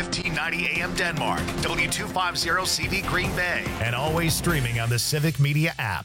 1590 AM Denmark, W250CV Green Bay, and always streaming on the Civic Media app.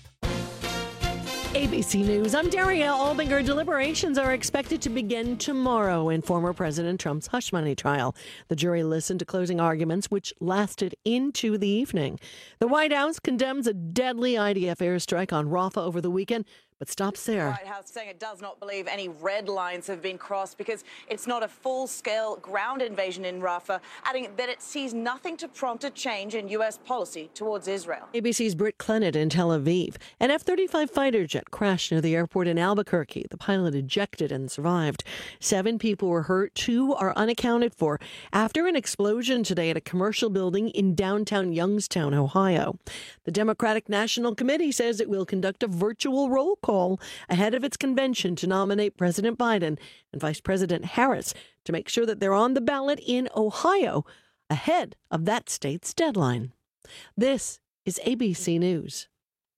ABC News. I'm Daria Albinger. Deliberations are expected to begin tomorrow in former President Trump's hush money trial. The jury listened to closing arguments, which lasted into the evening. The White House condemns a deadly IDF airstrike on Rafah over the weekend, but stops there. The White House saying it does not believe any red lines have been crossed because it's not a full-scale ground invasion in Rafah, adding that it sees nothing to prompt a change in U.S. policy towards Israel. ABC's Britt Clennett in Tel Aviv. An F-35 fighter jet crashed near the airport in Albuquerque. The pilot ejected and survived. 7 people were hurt. 2 are unaccounted for after an explosion today at a commercial building in downtown Youngstown, Ohio. The Democratic National Committee says it will conduct a virtual roll call ahead of its convention to nominate President Biden and Vice President Harris to make sure that they're on the ballot in Ohio ahead of that state's deadline. This is ABC News.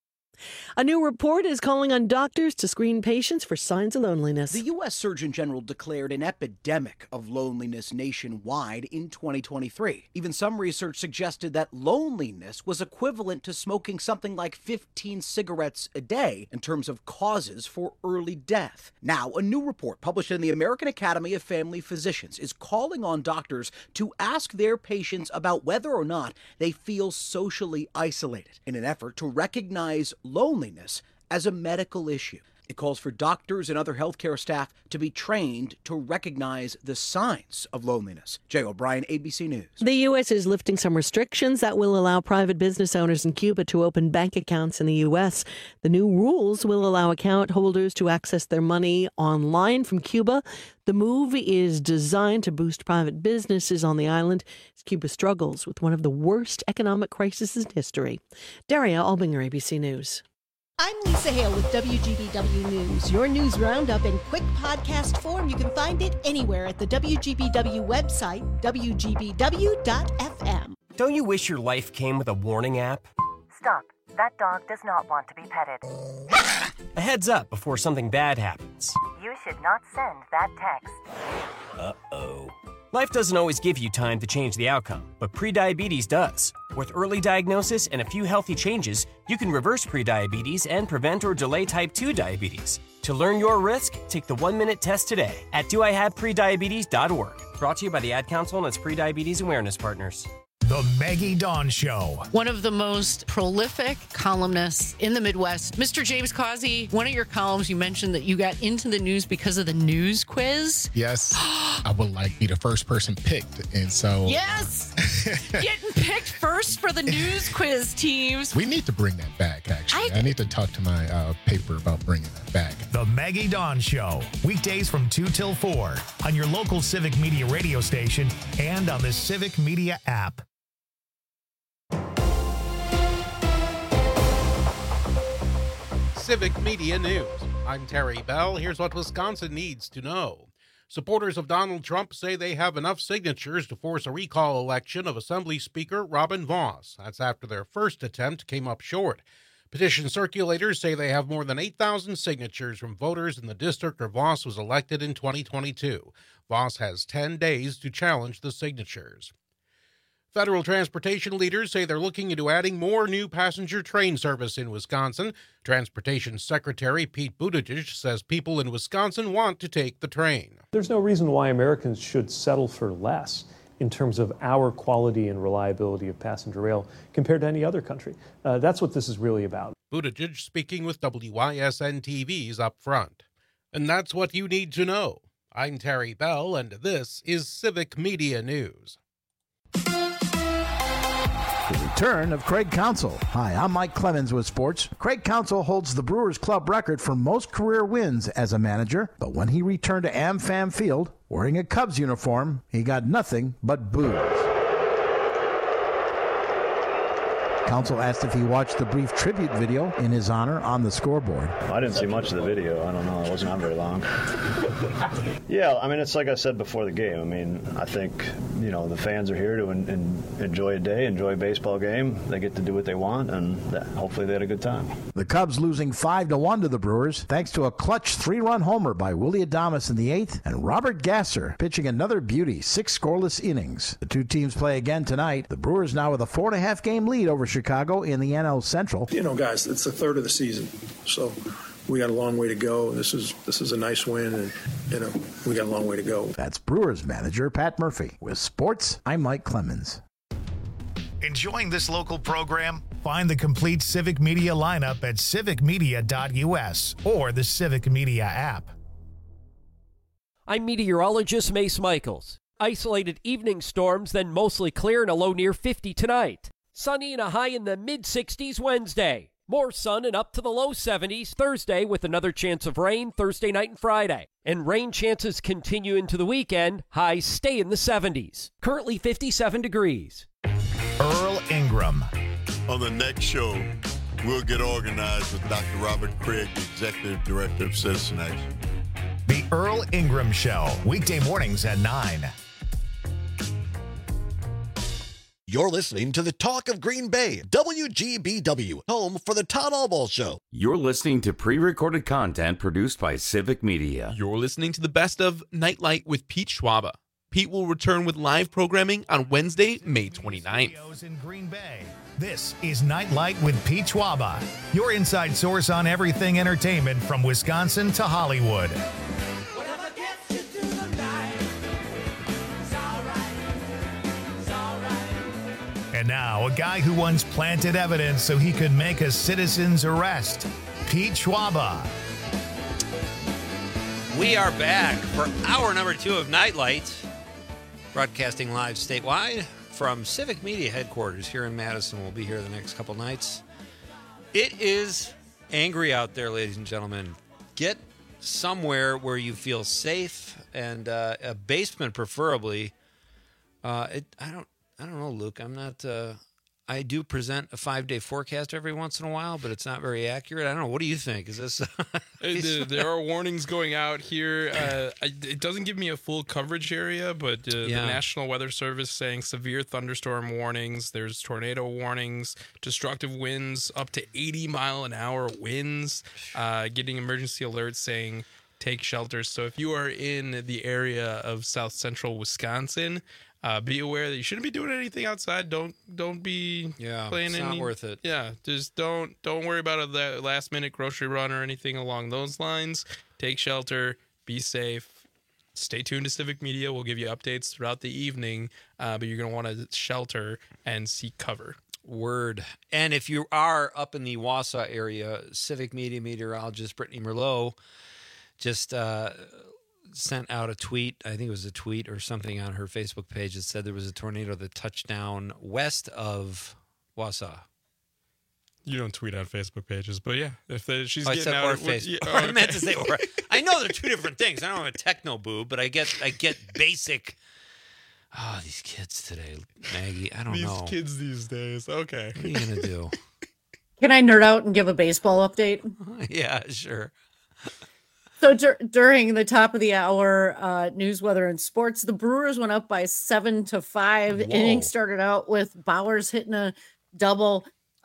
A new report is calling on doctors to screen patients for signs of loneliness. The U.S. Surgeon General declared an epidemic of loneliness nationwide in 2023. Even some research suggested that loneliness was equivalent to smoking something like 15 cigarettes a day in terms of causes for early death. Now, a new report published in the American Academy of Family Physicians is calling on doctors to ask their patients about whether or not they feel socially isolated in an effort to recognize loneliness as a medical issue. It calls for doctors and other healthcare staff to be trained to recognize the signs of loneliness. Jay O'Brien, ABC News. The U.S. is lifting some restrictions that will allow private business owners in Cuba to open bank accounts in the U.S. The new rules will allow account holders to access their money online from Cuba. The move is designed to boost private businesses on the island as Cuba struggles with one of the worst economic crises in history. Daria Albinger, ABC News. I'm Lisa Hale with WGBW News. Your news roundup in quick podcast form. You can find it anywhere at the WGBW website, WGBW.fm. Don't you wish your life came with a warning app? Stop. That dog does not want to be petted. A heads up before something bad happens. You should not send that text. Uh-oh. Life doesn't always give you time to change the outcome, but prediabetes does. With early diagnosis and a few healthy changes, you can reverse prediabetes and prevent or delay type 2 diabetes. To learn your risk, take the 1-minute test today at doihaveprediabetes.org. Brought to you by the Ad Council and its prediabetes awareness partners. The Maggie Dawn Show. One of the most prolific columnists in the Midwest, Mr. James Causey. One of your columns, you mentioned that you got into the news because of the news quiz. Yes. I would like to be the first person picked. And so. Yes. Getting picked first for the news quiz teams. We need to bring that back, actually. I need to talk to my paper about bringing that back. The Maggie Dawn Show. Weekdays from 2 till 4 on your local Civic Media radio station and on the Civic Media app. Civic Media News. I'm Terry Bell. Here's what Wisconsin needs to know. Supporters of Donald Trump say they have enough signatures to force a recall election of Assembly Speaker Robin Vos. That's after their first attempt came up short. Petition circulators say they have more than 8,000 signatures from voters in the district where Vos was elected in 2022. Vos has 10 days to challenge the signatures. Federal transportation leaders say they're looking into adding more new passenger train service in Wisconsin. Transportation Secretary Pete Buttigieg says people in Wisconsin want to take the train. There's no reason why Americans should settle for less in terms of our quality and reliability of passenger rail compared to any other country. That's what this is really about. Buttigieg speaking with WYSN-TV's Up Front. And that's what you need to know. I'm Terry Bell, and this is Civic Media News. The return of Craig Counsell. Hi, I'm Mike Clemens with sports. Craig Counsell holds the Brewers Club record for most career wins as a manager, but when he returned to AmFam Field wearing a Cubs uniform, he got nothing but boos. Counsell asked if he watched the brief tribute video in his honor on the scoreboard. I didn't see much of the video. I don't know. It wasn't on very long. Yeah, I mean, it's like I said before the game. I mean, I think, the fans are here to enjoy a day, enjoy a baseball game. They get to do what they want, and hopefully they had a good time. The Cubs losing 5-1 to the Brewers thanks to a clutch 3-run homer by Willie Adames in the 8th and Robert Gasser pitching another beauty, 6 scoreless innings. The two teams play again tonight. The Brewers now with a 4.5-game lead over Chicago in the NL Central. Guys, it's a third of the season, so we got a long way to go. This is a nice win, and we got a long way to go. That's Brewers manager Pat Murphy. With sports, I'm Mike Clemens. Enjoying this local program? Find the complete Civic Media lineup at civicmedia.us or the Civic Media app. I'm meteorologist Mace Michaels. Isolated evening storms, then mostly clear and a low near 50 tonight. Sunny and a high in the mid-60s Wednesday. More sun and up to the low 70s Thursday with another chance of rain Thursday night and Friday. And rain chances continue into the weekend. Highs stay in the 70s. Currently 57 degrees. Earl Ingram. On the next show, we'll get organized with Dr. Robert Craig, the Executive Director of Citizen Action. The Earl Ingram Show, weekday mornings at 9. You're listening to the Talk of Green Bay, WGBW, home for the Todd Allball Show. You're listening to pre-recorded content produced by Civic Media. You're listening to the best of Nightlight with Pete Schwaba. Pete will return with live programming on Wednesday, May 29th. In Green Bay. This is Nightlight with Pete Schwaba, your inside source on everything entertainment from Wisconsin to Hollywood. And now, a guy who once planted evidence so he could make a citizen's arrest, Pete Schwaba. We are back for hour number 2 of Nightlight, broadcasting live statewide from Civic Media headquarters here in Madison. We'll be here the next couple nights. It is angry out there, ladies and gentlemen. Get somewhere where you feel safe, and a basement preferably. I don't know, Luke. I'm not. I do present a 5-day forecast every once in a while, but it's not very accurate. I don't know. What do you think? Is this? There are warnings going out here. It doesn't give me a full coverage area, but the National Weather Service saying severe thunderstorm warnings. There's tornado warnings, destructive winds up to 80-mile-an-hour winds. Getting emergency alerts saying take shelter. So if you are in the area of South Central Wisconsin, be aware that you shouldn't be doing anything outside. Don't be playing. It's not worth it. Yeah, just don't worry about a last minute grocery run or anything along those lines. Take shelter. Be safe. Stay tuned to Civic Media. We'll give you updates throughout the evening, but you're going to want to shelter and seek cover. Word. And if you are up in the Wausau area, Civic Media meteorologist Brittany Merlot just sent out a tweet. I think it was a tweet or something on her Facebook page that said there was a tornado that touched down west of Wausau. You don't tweet on Facebook pages, but yeah, if she's I getting said out or of Facebook. okay. I meant to say or. I know they're two different things. I know I'm a techno boob, but I get basic. Oh, these kids today, Maggie. I don't know. These kids these days. Okay. What are you gonna do? Can I nerd out and give a baseball update? Yeah, sure. So during the top of the hour news, weather, and sports, the Brewers went up by 7-5. Inning started out with Bowers hitting a double.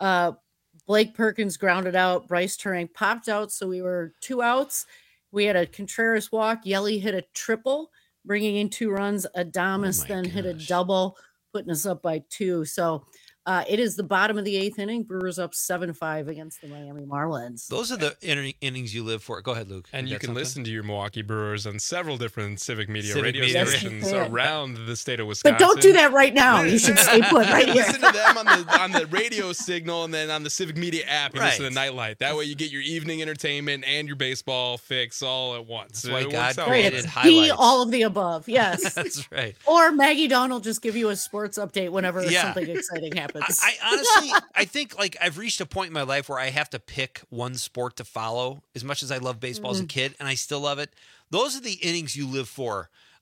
Blake Perkins grounded out. Bryce Turang popped out, so we were 2 outs. We had a Contreras walk. Yelly hit a triple, bringing in 2 runs. Adames then hit a double, putting us up by 2. So it is the bottom of the 8th inning. Brewers up 7-5 against the Miami Marlins. Those are the innings you live for. Go ahead, Luke. And you can listen to your Milwaukee Brewers on several different Civic Media radio stations around the state of Wisconsin. But don't do that right now. You should stay put right here. Listen to them on the radio signal, and then on the Civic Media app, you listen to Nightlight. That way you get your evening entertainment and your baseball fix all at once. That's why God created highlights. All of the above, yes. That's right. Or Maggie Dawn will just give you a sports update whenever something exciting happens. I honestly, I think like I've reached a point in my life where I have to pick one sport to follow. As much as I love baseball as a kid, and I still love it, those are the innings you live for.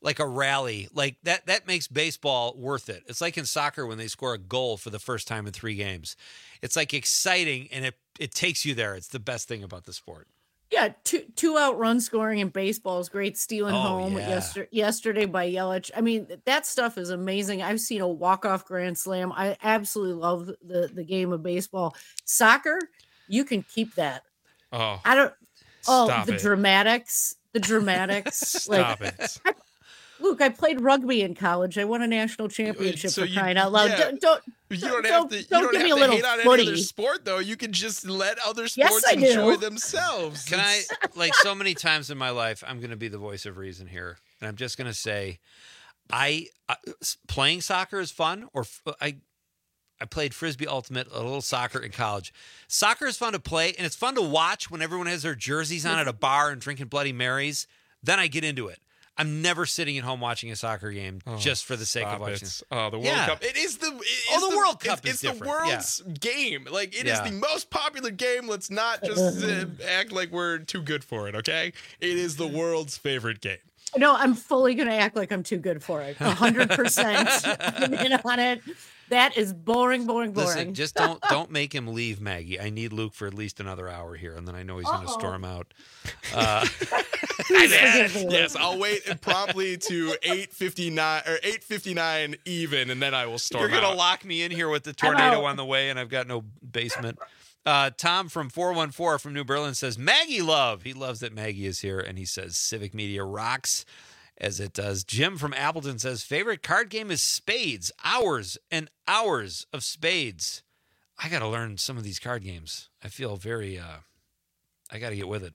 like a rally. Like that makes baseball worth it. It's like in soccer when they score a goal for the first time in 3 games. It's like exciting, and it takes you there. It's the best thing about the sport. Yeah, two out run scoring in baseball is great. Stealing home yesterday by Yelich. I mean, that stuff is amazing. I've seen a walk-off grand slam. I absolutely love the game of baseball. Soccer, you can keep that. Oh, I don't. Stop the it. dramatics. Stop it. Luke, I played rugby in college. I won a national championship So for you- crying out loud. yeah. Don't You don't have to. You don't give have me a to little hate on footy. any other sport, though. You can just let other Yes, sports I do. enjoy themselves. Can I, like so many times in my life, I'm going to be the voice of reason here, and I'm just going to say, playing soccer is fun. I played Frisbee Ultimate, a little soccer in college. Soccer is fun to play, and it's fun to watch when everyone has their jerseys on at a bar and drinking Bloody Marys. Then I get into it. I'm never sitting at home watching a soccer game just for the sake of watching. Oh, the World Cup. It is the. The World Cup is It's the different. world's game. Like it is the most popular game. Let's not just act like we're too good for it. Okay, it is the world's favorite game. No, I'm fully going to act like I'm too good for it. 100% I'm in on it. That is boring. Listen, just don't make him leave, Maggie. I need Luke for at least another hour here, and then I know he's going to storm out. Yes, I'll wait promptly to 8:59 or 8:59 even, and then I will storm. You're going to out. lock me in here with the tornado on the way, and I've got no basement. Tom from 414 from New Berlin says, Maggie love. He loves that Maggie is here, and he says Civic Media rocks as it does. Jim from Appleton says, favorite card game is Spades. Hours and hours of Spades. I got to learn some of these card games. I feel very, I got to get with it.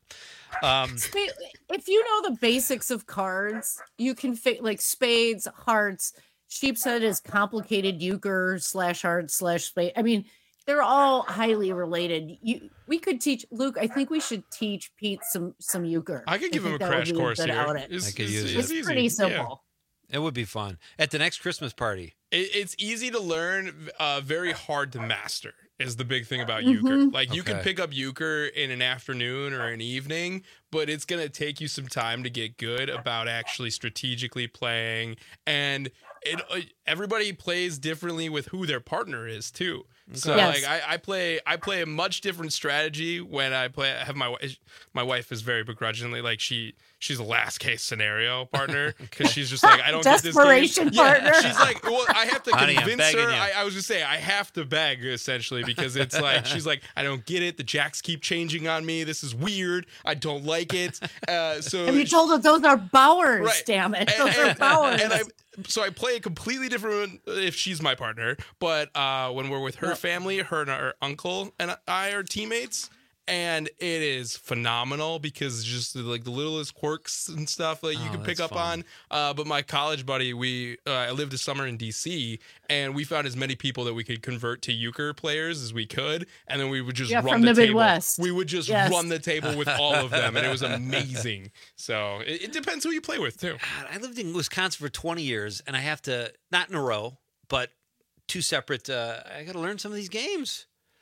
If you know the basics of cards, you can like spades, hearts. Sheepshead is complicated euchre / heart / spade. I mean, they're all highly related. We could teach Luke. I think we should teach Pete some euchre. I could give him a crash course here. I could use it. It's pretty simple. It would be fun at the next Christmas party. It's easy to learn, very hard to master is the big thing about euchre. Like you can pick up euchre in an afternoon or an evening, but it's going to take you some time to get good about actually strategically playing. And everybody plays differently with who their partner is too. So like I play a much different strategy when I play. I have my wife is very begrudgingly like she's a last case scenario partner because she's just like I don't get this desperation partner. Yeah, she's like, well, I have to Honey, I'm convince her. begging you. I was just saying I have to beg essentially because it's like she's like I don't get it. The jacks keep changing on me. This is weird. I don't like it. So have you told her those are Bowers? Right. Damn it, those are Bowers. So I play a completely different if she's my partner, but when we're with her family, her and her uncle and I are teammates, and it is phenomenal because just like the littlest quirks and stuff like you can pick up on. But my college buddy, I lived a summer in DC, and we found as many people that we could convert to euchre players as we could, and then we would just run from the the table. Midwest. We would just run the table with all of them, and it was amazing. So it depends who you play with too. God, I lived in Wisconsin for 20 years, and I have to, not in a row, but 2 separate, I got to learn some of these games.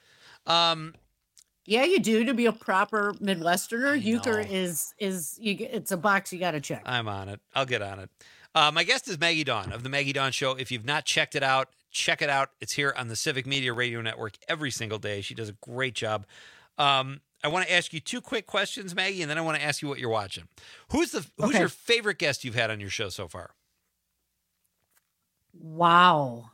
Yeah, you do. To be a proper Midwesterner, euchre is it's a box you got to check. I'm on it. I'll get on it. My guest is Maggie Dawn of the Maggie Dawn Show. If you've not checked it out, check it out. It's here on the Civic Media Radio Network every single day. She does a great job. I want to ask you 2 quick questions, Maggie, and then I want to ask you what you're watching. Who's your favorite guest you've had on your show so far? Wow.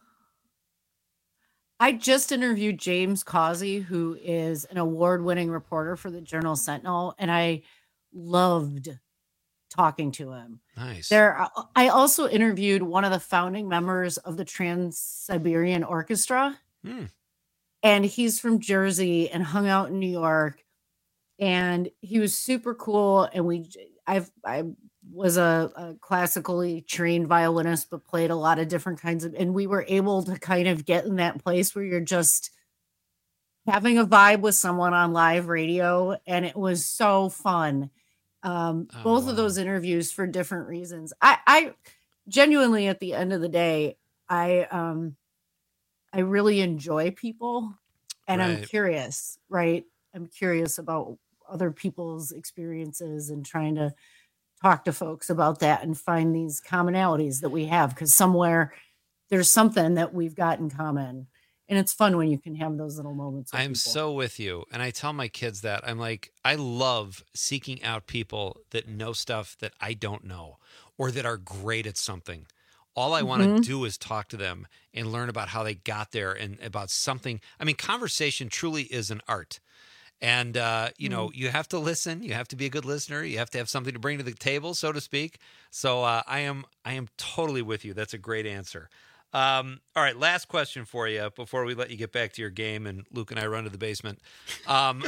I just interviewed James Causey, who is an award-winning reporter for the Journal Sentinel, and I loved talking to him. Nice. I also interviewed one of the founding members of the Trans-Siberian Orchestra, and he's from Jersey and hung out in New York, and he was super cool. And I was a classically trained violinist, but played a lot of different kinds of, and we were able to kind of get in that place where you're just having a vibe with someone on live radio. And it was so fun. Both of those interviews for different reasons. I genuinely, at the end of the day, I really enjoy people, and I'm curious, right? I'm curious about other people's experiences and trying to talk to folks about that and find these commonalities that we have, because somewhere there's something that we've got in common. And it's fun when you can have those little moments. I'm so with you. And I tell my kids that. I'm like, I love seeking out people that know stuff that I don't know or that are great at something. All I want to do is talk to them and learn about how they got there and about something. I mean, conversation truly is an art. And, you know, you have to listen. You have to be a good listener. You have to have something to bring to the table, so to speak. So I am totally with you. That's a great answer. All right, last question for you before we let you get back to your game and Luke and I run to the basement. What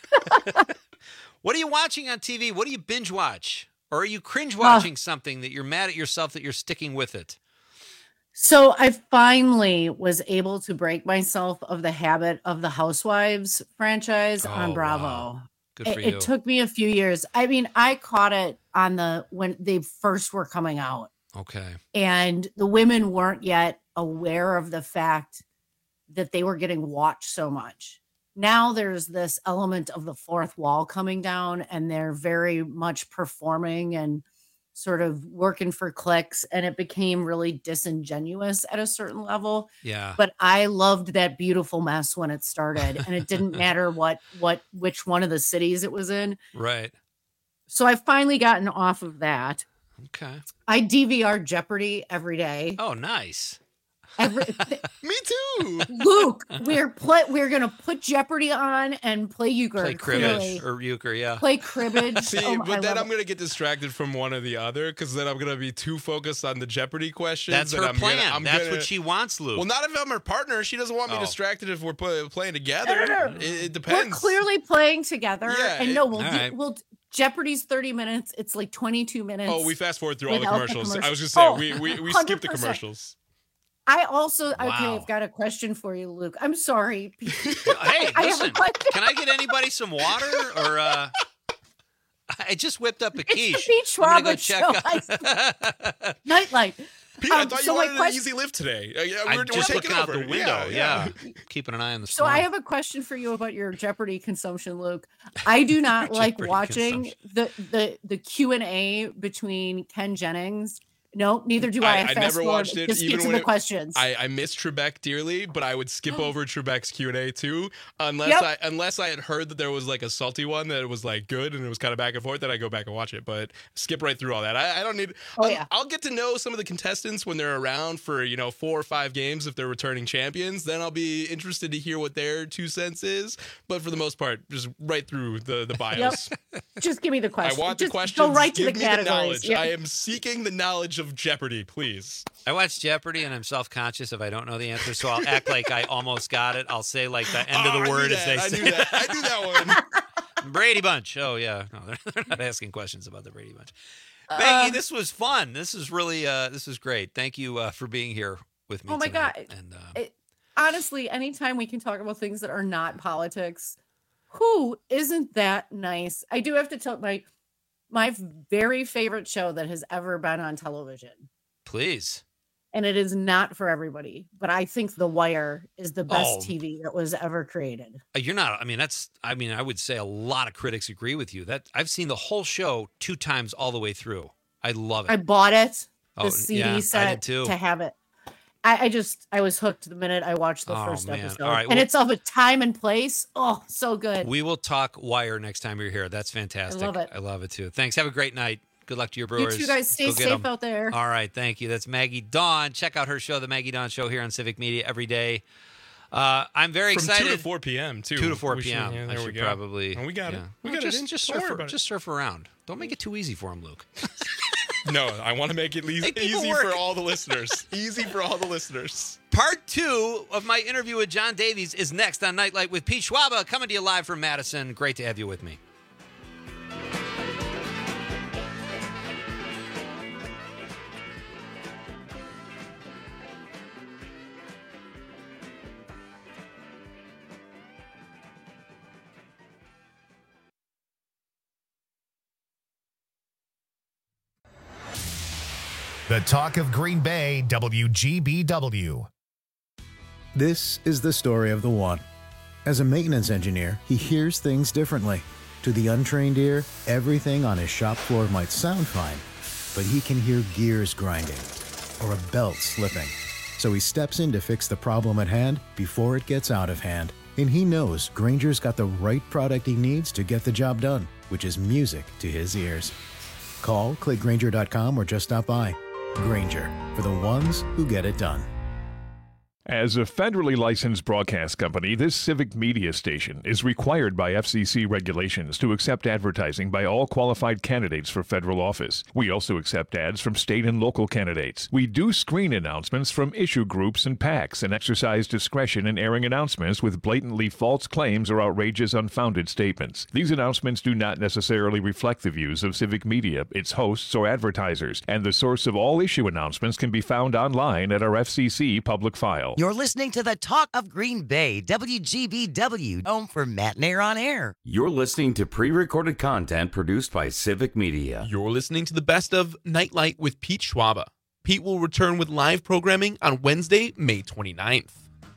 are you watching on TV? What do you binge watch? Or are you cringe watching something that you're mad at yourself that you're sticking with it? So I finally was able to break myself of the habit of the Housewives franchise on Bravo. Wow. Good for you. It took me a few years. I mean, I caught it on when they first were coming out. Okay. And the women weren't yet aware of the fact that they were getting watched so much. Now there's this element of the fourth wall coming down, and they're very much performing and sort of working for clicks, and it became really disingenuous at a certain level. Yeah. But I loved that beautiful mess when it started, and it didn't matter which one of the cities it was in. Right. So I've finally gotten off of that. Okay. I DVR Jeopardy every day. Oh, nice. Me too. Luke, we're gonna put Jeopardy on and play euchre. Play cribbage or euchre, yeah. Play cribbage. See, but then I'm gonna get distracted from one or the other, because then I'm gonna be too focused on the Jeopardy questions. That's her plan. That's what she wants, Luke. Well, not if I'm her partner. She doesn't want me distracted if we're playing together. No. It depends. We're clearly playing together, and right. we'll. Jeopardy's 30 minutes. It's like 22 minutes. Oh, we fast forward through all the commercials. I was just saying, we skip the commercials. I also, okay, I've got a question for you, Luke. I'm sorry. Hey, listen, can I get anybody some water? Or I just whipped up a quiche. It's the Pete Schwab Nightlight. Pete, I thought you wanted an easy lift today. I'm just looking out the window. Yeah. Keeping an eye on the storm. So I have a question for you about your Jeopardy consumption, Luke. I do not like watching the Q&A between Ken Jennings. No, neither do I. I never watched it. Just even when the questions. I miss Trebek dearly, but I would skip over Trebek's Q&A too, unless I had heard that there was like a salty one that was like good and it was kind of back and forth. Then I go back and watch it, but skip right through all that. I don't need. I'll get to know some of the contestants when they're around for 4 or 5 games if they're returning champions. Then I'll be interested to hear what their 2 cents is. But for the most part, just right through the bios. Just give me the question. I want the questions. Go right to give the me categories. the knowledge. Yep. I am seeking the knowledge of Jeopardy, please. I watch Jeopardy and I'm self-conscious if I don't know the answer, so I'll act like I almost got it. I'll say like the end of the word as they say. I knew that one. Brady Bunch. Oh yeah, no, they're not asking questions about the Brady Bunch. Maggie, this was fun. This is really this is great. Thank you for being here with me. Oh my tonight. God! And honestly, anytime we can talk about things that are not politics, who isn't that nice? I do have to tell my very favorite show that has ever been on television. Please. And it is not for everybody, but I think The Wire is the best TV that was ever created. You're not. I would say a lot of critics agree with you. That I've seen the whole show 2 times all the way through. I love it. I bought it, the Oh, CD yeah, I set did too. to have it. I was hooked the minute I watched the first man. episode. All right, and well- it's of a time and place. Oh, so good. We will talk Wire next time you're here. That's fantastic. I love it. I love it too. Thanks. Have a great night. Good luck to your Brewers. You two guys stay Go get safe 'em. out there. All right. Thank you. That's Maggie Dawn. Check out her show, The Maggie Dawn Show, here on Civic Media every day. I'm very From excited. 2 to 4 p.m. too. 2 to 4 We should- p.m. yeah, I there we should go. probably. Oh, we got it. We Well, got it. just Don't worry about it. Just surf around. Don't make it too easy for him, Luke. No, I want to make it Make people easy work. for all the listeners. Easy for all the listeners. Part 2 of my interview with John Davies is next on Nightlight with Pete Schwaba, coming to you live from Madison. Great to have you with me. The Talk of Green Bay, WGBW. This is the story of the one. As a maintenance engineer, he hears things differently. To the untrained ear, everything on his shop floor might sound fine, but he can hear gears grinding or a belt slipping. So he steps in to fix the problem at hand before it gets out of hand. And he knows Grainger's got the right product he needs to get the job done, which is music to his ears. Call, click Grainger.com, or just stop by. Grainger, for the ones who get it done. As a federally licensed broadcast company, this civic media station is required by FCC regulations to accept advertising by all qualified candidates for federal office. We also accept ads from state and local candidates. We do screen announcements from issue groups and PACs and exercise discretion in airing announcements with blatantly false claims or outrageous, unfounded statements. These announcements do not necessarily reflect the views of civic media, its hosts, or advertisers, and the source of all issue announcements can be found online at our FCC public file. You're listening to the Talk of Green Bay, WGBW, home for Matt and Air on Air. You're listening to pre-recorded content produced by Civic Media. You're listening to the best of Nightlight with Pete Schwaba. Pete will return with live programming on Wednesday, May 29th.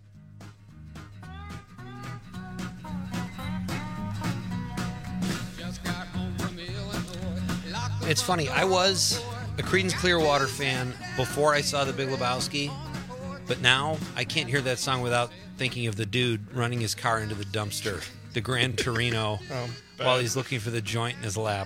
It's funny, I was a Creedence Clearwater fan before I saw The Big Lebowski. But now I can't hear that song without thinking of the dude running his car into the dumpster, the Gran Torino, while he's looking for the joint in his lap.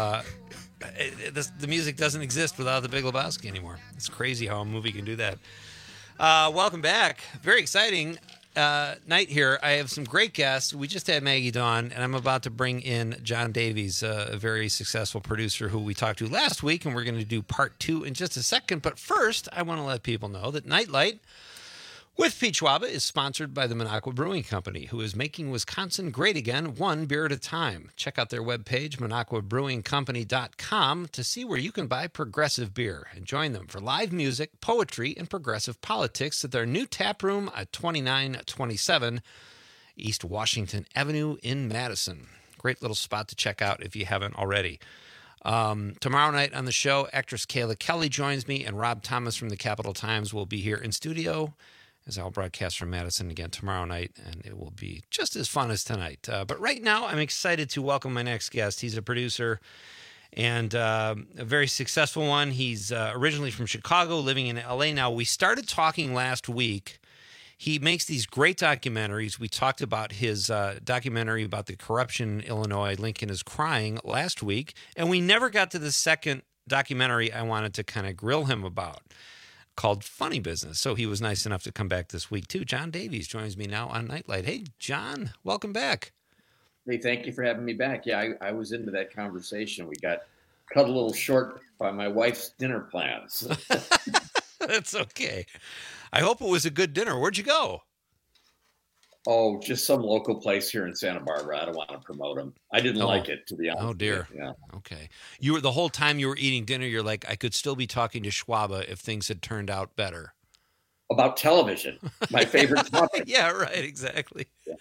The music doesn't exist without The Big Lebowski anymore. It's crazy how a movie can do that. Welcome back. Very exciting night here. I have some great guests. We just had Maggie Dawn, and I'm about to bring in John Davies, a very successful producer who we talked to last week, and we're going to do part 2 in just a second. But first, I want to let people know that Nightlight with Pete Schwaba is sponsored by the Minocqua Brewing Company, who is making Wisconsin great again, one beer at a time. Check out their webpage, MinocquaBrewingCompany.com, to see where you can buy progressive beer and join them for live music, poetry, and progressive politics at their new tap room at 2927 East Washington Avenue in Madison. Great little spot to check out if you haven't already. Tomorrow night on the show, actress Kayla Kelly joins me, and Rob Thomas from the Capital Times will be here in studio, as I'll broadcast from Madison again tomorrow night, and it will be just as fun as tonight. But right now, I'm excited to welcome my next guest. He's a producer and a very successful one. He's originally from Chicago, living in L.A. now. We started talking last week. He makes these great documentaries. We talked about his documentary about the corruption in Illinois, Lincoln is Crying, last week, and we never got to the second documentary I wanted to kind of grill him about, called Funny Business. So he was nice enough to come back this week, too. John Davies joins me now on Nightlight. Hey, John, welcome back. Hey, thank you for having me back. Yeah, I was into that conversation. We got cut a little short by my wife's dinner plans. That's okay. I hope it was a good dinner. Where'd you go? Oh, just some local place here in Santa Barbara. I don't want to promote them. I didn't like it, to be honest. Oh, dear. Yeah. Okay. You were, the whole time you were eating dinner, you're like, I could still be talking to Schwaba if things had turned out better. About television, my favorite topic. Yeah, right. Exactly. Yeah.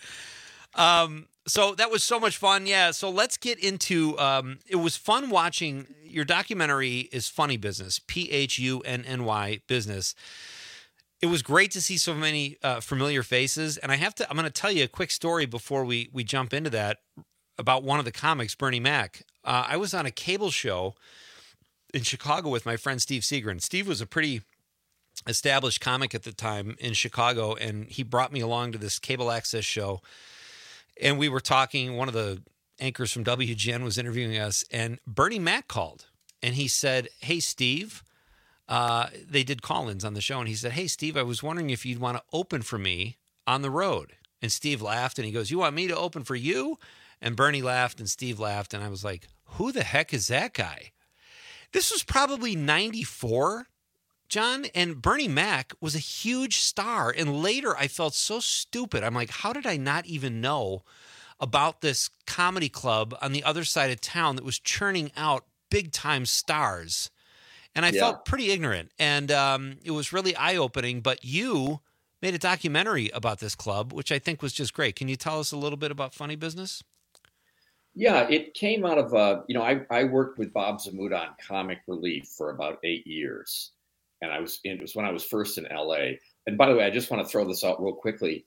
So that was so much fun. Yeah. So let's get into, it was fun watching. Your documentary is Funny Business, P-H-U-N-N-Y Business. It was great to see so many familiar faces. And I'm going to tell you a quick story before we jump into that about one of the comics, Bernie Mac. I was on a cable show in Chicago with my friend Steve Seagren. Steve was a pretty established comic at the time in Chicago, and he brought me along to this cable access show. And we were talking, one of the anchors from WGN was interviewing us, and Bernie Mac called. And he said, hey, Steve, they did call-ins on the show, and he said, hey, Steve, I was wondering if you'd want to open for me on the road. And Steve laughed, and he goes, you want me to open for you? And Bernie laughed, and Steve laughed, and I was like, who the heck is that guy? This was probably 94, John, and Bernie Mac was a huge star. And later, I felt so stupid. I'm like, how did I not even know about this comedy club on the other side of town that was churning out big-time stars? And I felt pretty ignorant, and it was really eye-opening. But you made a documentary about this club, which I think was just great. Can you tell us a little bit about Funny Business? Yeah, it came out of, I worked with Bob Zamuda on Comic Relief for about 8 years. And it was when I was first in LA. And by the way, I just want to throw this out real quickly.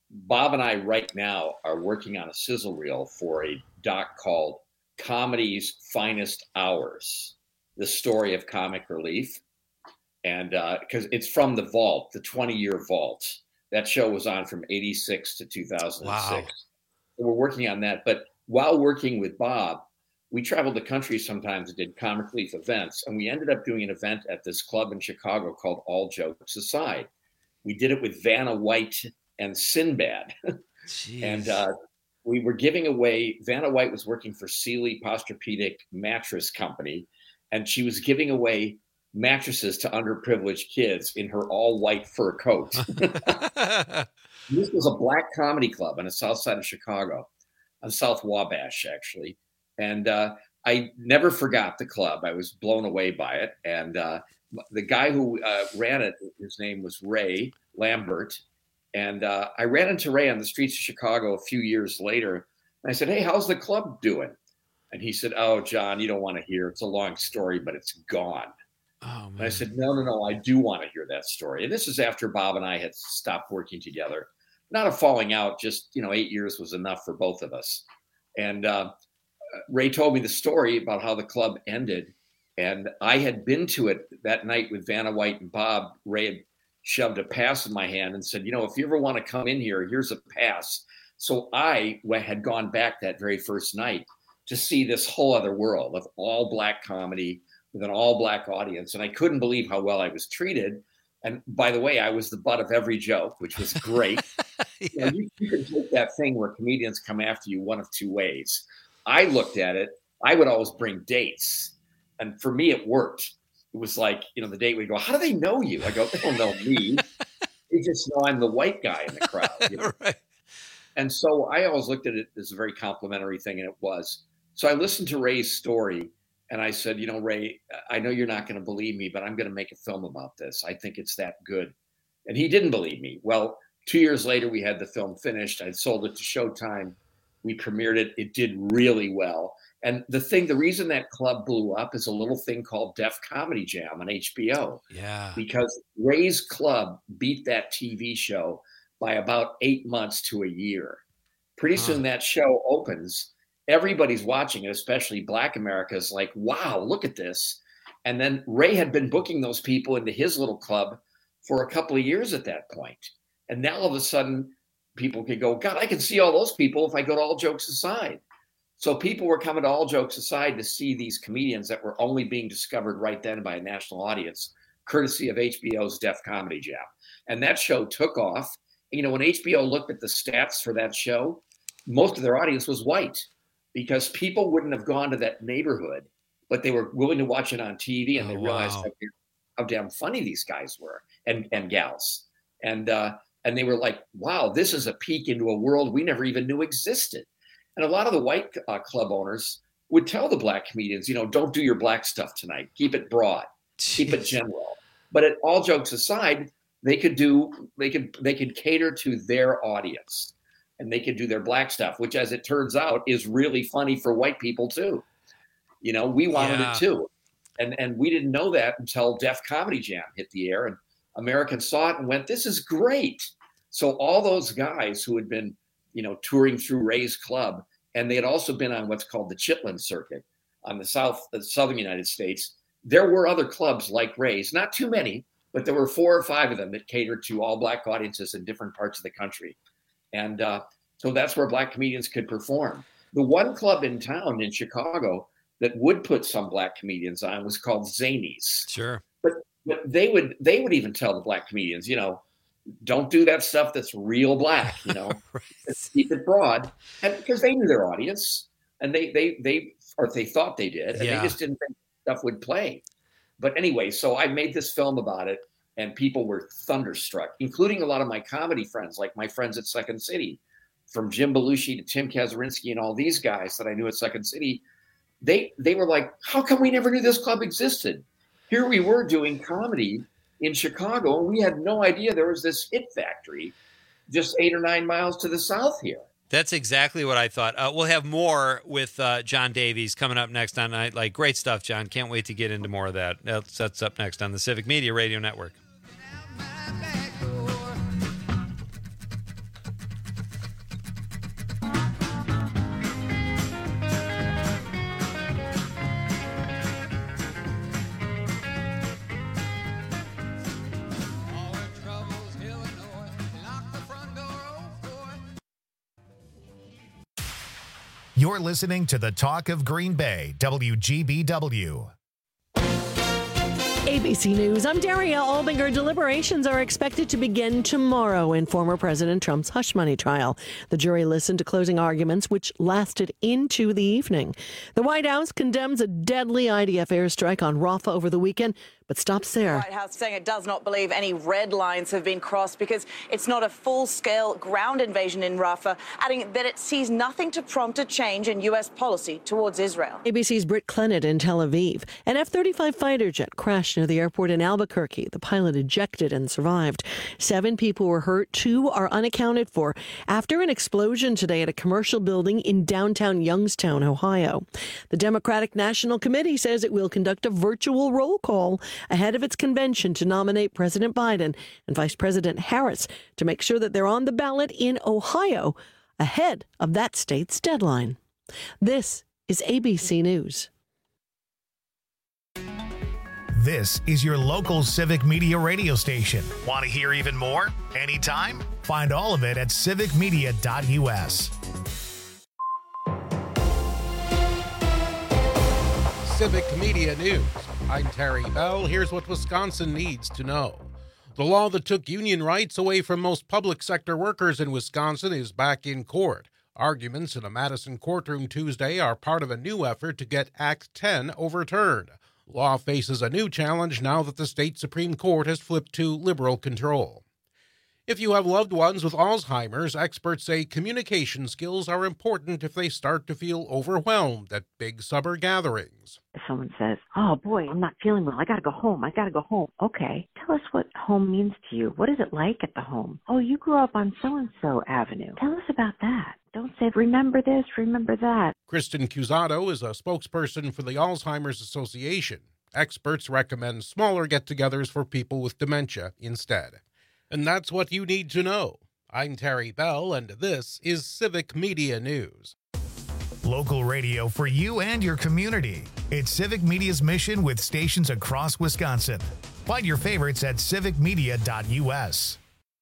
Bob and I right now are working on a sizzle reel for a doc called Comedy's Finest Hours, the story of comic relief. And because it's from the vault, the 20-year vault. That show was on from 86 to 2006. Wow. So we're working on that. But while working with Bob, we traveled the country sometimes and did comic relief events. And we ended up doing an event at this club in Chicago called All Jokes Aside. We did it with Vanna White and Sinbad. And we were giving away, Vanna White was working for Sealy Posturepedic Mattress Company, and she was giving away mattresses to underprivileged kids in her all-white fur coat. This was a black comedy club on the south side of Chicago, on South Wabash, actually. And I never forgot the club. I was blown away by it. And the guy who ran it, his name was Ray Lambert. And I ran into Ray on the streets of Chicago a few years later. And I said, hey, how's the club doing? And he said, oh, John, you don't want to hear. It's a long story, but it's gone. Oh, man. And I said, no, I do want to hear that story. And this is after Bob and I had stopped working together. Not a falling out, just, 8 years was enough for both of us. And Ray told me the story about how the club ended. And I had been to it that night with Vanna White and Bob. Ray had shoved a pass in my hand and said, if you ever want to come in here, here's a pass. So I had gone back that very first night to see this whole other world of all black comedy with an all black audience. And I couldn't believe how well I was treated. And by the way, I was the butt of every joke, which was great. Yeah. You can take that thing where comedians come after you one of two ways. I looked at it. I would always bring dates. And for me, it worked. It was like, the date would go, how do they know you? I go, they don't know me. They just know I'm the white guy in the crowd. Right. And so I always looked at it as a very complimentary thing, and it was. So I listened to Ray's story, and I said, Ray, I know you're not going to believe me, but I'm going to make a film about this. I think it's that good. And he didn't believe me. Well, 2 years later, we had the film finished. I sold it to Showtime. We premiered it. It did really well. And the reason that club blew up is a little thing called Def Comedy Jam on HBO. Yeah. Because Ray's club beat that TV show by about 8 months to a year. Pretty soon that show opens. Everybody's watching it, especially Black America's like, wow, look at this. And then Ray had been booking those people into his little club for a couple of years at that point. And now all of a sudden, people could go, God, I can see all those people if I go to All Jokes Aside. So people were coming to All Jokes Aside to see these comedians that were only being discovered right then by a national audience, courtesy of HBO's Def Comedy Jam. And that show took off. When HBO looked at the stats for that show, most of their audience was white because people wouldn't have gone to that neighborhood, but they were willing to watch it on TV, and they realized how damn funny these guys were and gals. And they were like, wow, this is a peek into a world we never even knew existed. And a lot of the white club owners would tell the black comedians, don't do your black stuff tonight. Keep it broad, keep it general. But at All Jokes Aside, they could cater to their audience, and they could do their black stuff, which, as it turns out, is really funny for white people too. We wanted it too. And we didn't know that until Def Comedy Jam hit the air, and Americans saw it and went, this is great. So all those guys who had been, touring through Ray's club, and they had also been on what's called the Chitlin circuit on the southern United States. There were other clubs like Ray's, not too many, but there were 4 or 5 of them that catered to all black audiences in different parts of the country. And so that's where black comedians could perform. The one club in town in Chicago that would put some black comedians on was called Zanies. Sure. But they would even tell the black comedians, don't do that stuff that's real black, right. Keep it broad. And because they knew their audience, and they thought they did, and they just didn't think stuff would play. But anyway, so I made this film about it, and people were thunderstruck, including a lot of my comedy friends, like my friends at Second City, from Jim Belushi to Tim Kazurinsky and all these guys that I knew at Second City. They were like, how come we never knew this club existed? Here we were doing comedy in Chicago, and we had no idea there was this hit factory just 8 or 9 miles to the south here. That's exactly what I thought. We'll have more with John Davies coming up next on Nightlight. Great stuff, John. Can't wait to get into more of that. That's up next on the Civic Media Radio Network. You're listening to the Talk of Green Bay, WGBW. ABC News, I'm Daria Albinger. Deliberations are expected to begin tomorrow in former President Trump's hush money trial. The jury listened to closing arguments, which lasted into the evening. The White House condemns a deadly IDF airstrike on Rafah over the weekend, but stops there. The White House saying it does not believe any red lines have been crossed because it's not a full-scale ground invasion in Rafah, adding that it sees nothing to prompt a change in U.S. policy towards Israel. ABC's Britt Clennett in Tel Aviv. An F-35 fighter jet crashed near the airport in Albuquerque. The pilot ejected and survived. 7 people were hurt. 2 are unaccounted for after an explosion today at a commercial building in downtown Youngstown, Ohio. The Democratic National Committee says it will conduct a virtual roll call ahead of its convention to nominate President Biden and Vice President Harris to make sure that they're on the ballot in Ohio ahead of that state's deadline. This is ABC News. This is your local Civic Media radio station. Want to hear even more? Anytime? Find all of it at civicmedia.us. Civic Media News. I'm Terry Bell. Here's what Wisconsin needs to know. The law that took union rights away from most public sector workers in Wisconsin is back in court. Arguments in a Madison courtroom Tuesday are part of a new effort to get Act 10 overturned. Law faces a new challenge now that the state Supreme Court has flipped to liberal control. If you have loved ones with Alzheimer's, experts say communication skills are important if they start to feel overwhelmed at big summer gatherings. If someone says, oh boy, I'm not feeling well, I gotta go home. Okay, tell us what home means to you. What is it like at the home? Oh, you grew up on so-and-so avenue. Tell us about that. Don't say, remember this, remember that. Kristen Cusato is a spokesperson for the Alzheimer's Association. Experts recommend smaller get-togethers for people with dementia instead. And that's what you need to know. I'm Terry Bell, and this is Civic Media News. Local radio for you and your community. It's Civic Media's mission with stations across Wisconsin. Find your favorites at civicmedia.us.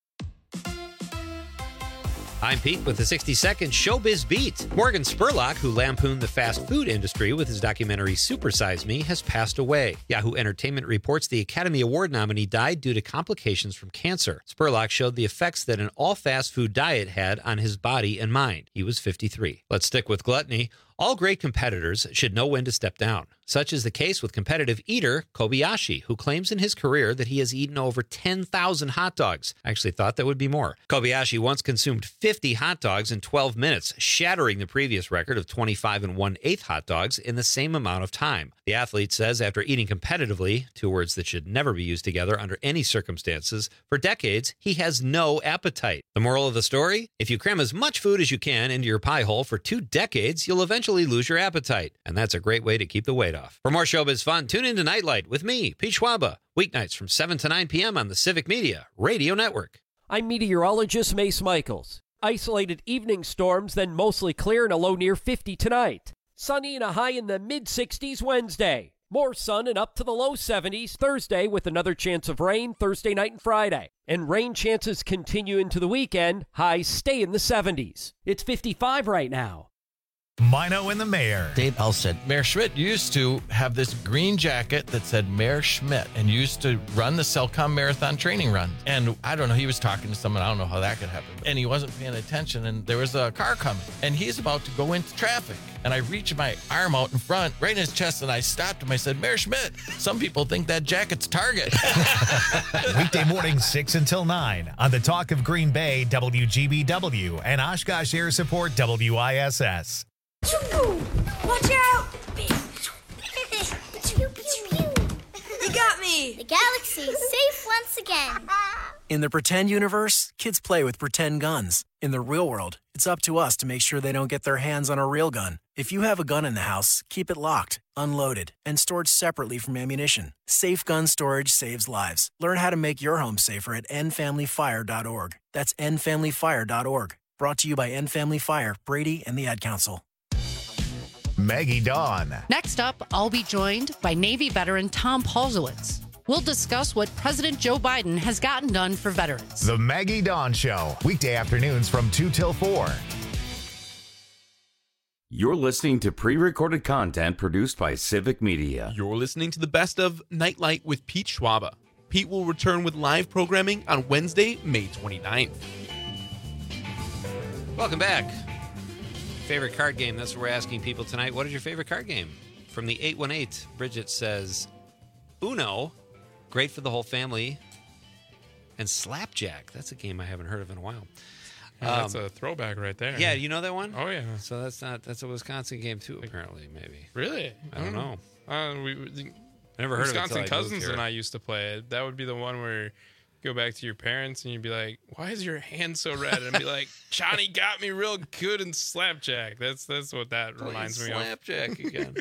I'm Pete with the 60-second Showbiz Beat. Morgan Spurlock, who lampooned the fast food industry with his documentary Supersize Me, has passed away. Yahoo Entertainment reports the Academy Award nominee died due to complications from cancer. Spurlock showed the effects that an all-fast food diet had on his body and mind. He was 53. Let's stick with gluttony. All great competitors should know when to step down. Such is the case with competitive eater Kobayashi, who claims in his career that he has eaten over 10,000 hot dogs. I actually thought that would be more. Kobayashi once consumed 50 hot dogs in 12 minutes, shattering the previous record of 25 1/8 hot dogs in the same amount of time. The athlete says after eating competitively, 2 words that should never be used together under any circumstances, for decades, he has no appetite. The moral of the story? If you cram as much food as you can into your pie hole for 2 decades, you'll eventually lose your appetite. And that's a great way to keep the weight off. For more showbiz fun, tune in to Nightlight with me, Pete Schwaba, weeknights from 7 to 9 p.m. on the Civic Media Radio Network. I'm meteorologist Mace Michaels. Isolated evening storms, then mostly clear and a low near 50 tonight. Sunny and a high in the mid-60s Wednesday. More sun and up to the low 70s Thursday with another chance of rain Thursday night and Friday. And rain chances continue into the weekend. Highs stay in the 70s. It's 55 right now. Mino and the Mayor. Dave Elstead. Mayor Schmidt used to have this green jacket that said Mayor Schmidt and used to run the Cellcom Marathon training run. And I don't know, he was talking to someone, I don't know how that could happen. And he wasn't paying attention and there was a car coming and he's about to go into traffic. And I reached my arm out in front, right in his chest, and I stopped him. I said, Mayor Schmidt, some people think that jacket's Target. Weekday morning 6 until 9 on the Talk of Green Bay, WGBW, and Oshkosh Air Support, WISS. Watch out! You got me! The galaxy is safe once again. In the pretend universe, kids play with pretend guns. In the real world, it's up to us to make sure they don't get their hands on a real gun. If you have a gun in the house, keep it locked, unloaded, and stored separately from ammunition. Safe gun storage saves lives. Learn how to make your home safer at endfamilyfire.org. That's endfamilyfire.org. Brought to you by End Family Fire, Brady, and the Ad Council. Maggie Dawn. Next up, I'll be joined by Navy veteran Tom Paulzowitz. We'll discuss what President Joe Biden has gotten done for veterans. The Maggie Dawn Show, weekday afternoons from 2 till 4. You're listening to pre-recorded content produced by Civic Media. You're listening to the best of Nightlight with Pete Schwaba. Pete will return with live programming on Wednesday, May 29th. Welcome back. Favorite card game? That's what we're asking people tonight. What is your favorite card game? From the 818, Bridget says, Uno, great for the whole family, and Slapjack. That's a game I haven't heard of in a while. Yeah, that's a throwback right there. Yeah, you know that one? Oh, yeah. So that's a Wisconsin game, too, apparently, maybe. Really? I don't know. Never heard Wisconsin of it. cousins and I used to play it. That would be the one where you go back to your parents and you'd be like, "Why is your hand so red?" And be like, "Johnny got me real good in Slapjack." That's what that reminds me of. Slapjack again.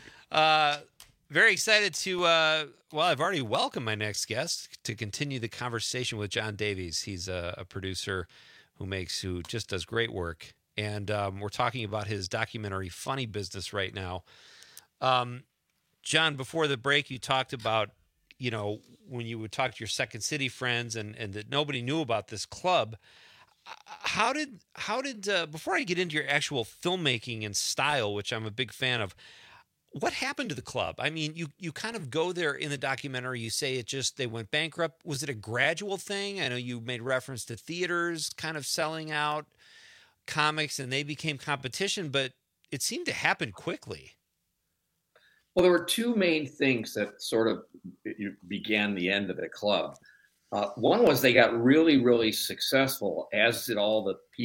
Very excited to. I've already welcomed my next guest to continue the conversation with John Davies. He's a producer who just does great work, and we're talking about his documentary Funny Business right now. John, before the break, you talked about, when you would talk to your Second City friends and that nobody knew about this club. How did before I get into your actual filmmaking and style, which I'm a big fan of, what happened to the club? I mean, you kind of go there in the documentary. You say they went bankrupt. Was it a gradual thing? I know you made reference to theaters kind of selling out comics and they became competition, but it seemed to happen quickly. Well, there were two main things that sort of began the end of the club. One was they got really, really successful, as did all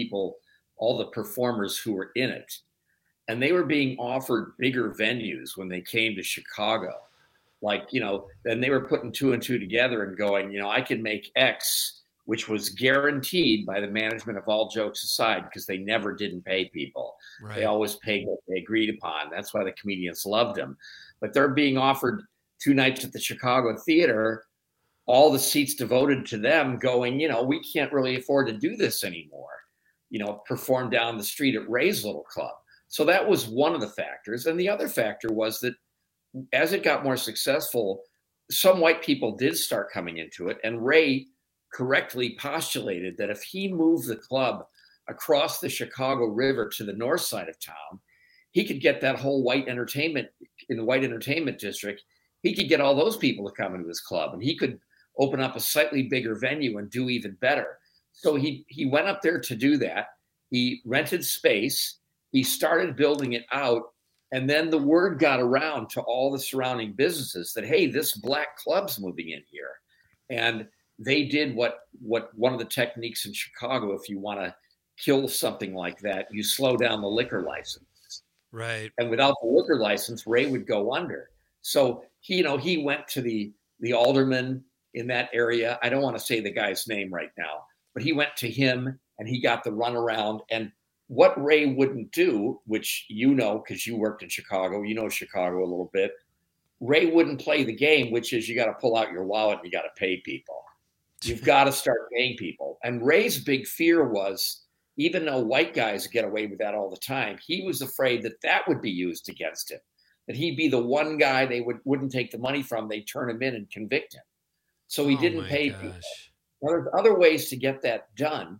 the performers who were in it. And they were being offered bigger venues when they came to Chicago. Then they were putting two and two together and going, I can make X, which was guaranteed by the management, of All Jokes Aside, because they never didn't pay people. Right. They always paid what they agreed upon. That's why the comedians loved them. But they're being offered 2 nights at the Chicago Theater, all the seats devoted to them, going, we can't really afford to do this anymore. Perform down the street at Ray's little club. So that was one of the factors. And the other factor was that as it got more successful, some white people did start coming into it. And Ray correctly postulated that if he moved the club across the Chicago River to the north side of town, he could get that whole white entertainment in the white entertainment district. He could get all those people to come into his club, and he could open up a slightly bigger venue and do even better. So he went up there to do that. He rented space. He started building it out. And then the word got around to all the surrounding businesses that, hey, this black club's moving in here. And they did what one of the techniques in Chicago, if you want to kill something like that, you slow down the liquor license. Right. And without the liquor license, Ray would go under. So he went to the alderman in that area. I don't want to say the guy's name right now, but he went to him and he got the runaround. And what Ray wouldn't do, which because you worked in Chicago, Chicago a little bit, Ray wouldn't play the game, which is you got to pull out your wallet and you got to pay people. You've got to start paying people. And Ray's big fear was, even though white guys get away with that all the time, he was afraid that would be used against him, that he'd be the one guy they wouldn't take the money from. They'd turn him in and convict him. So he didn't pay people. Now, there's other ways to get that done.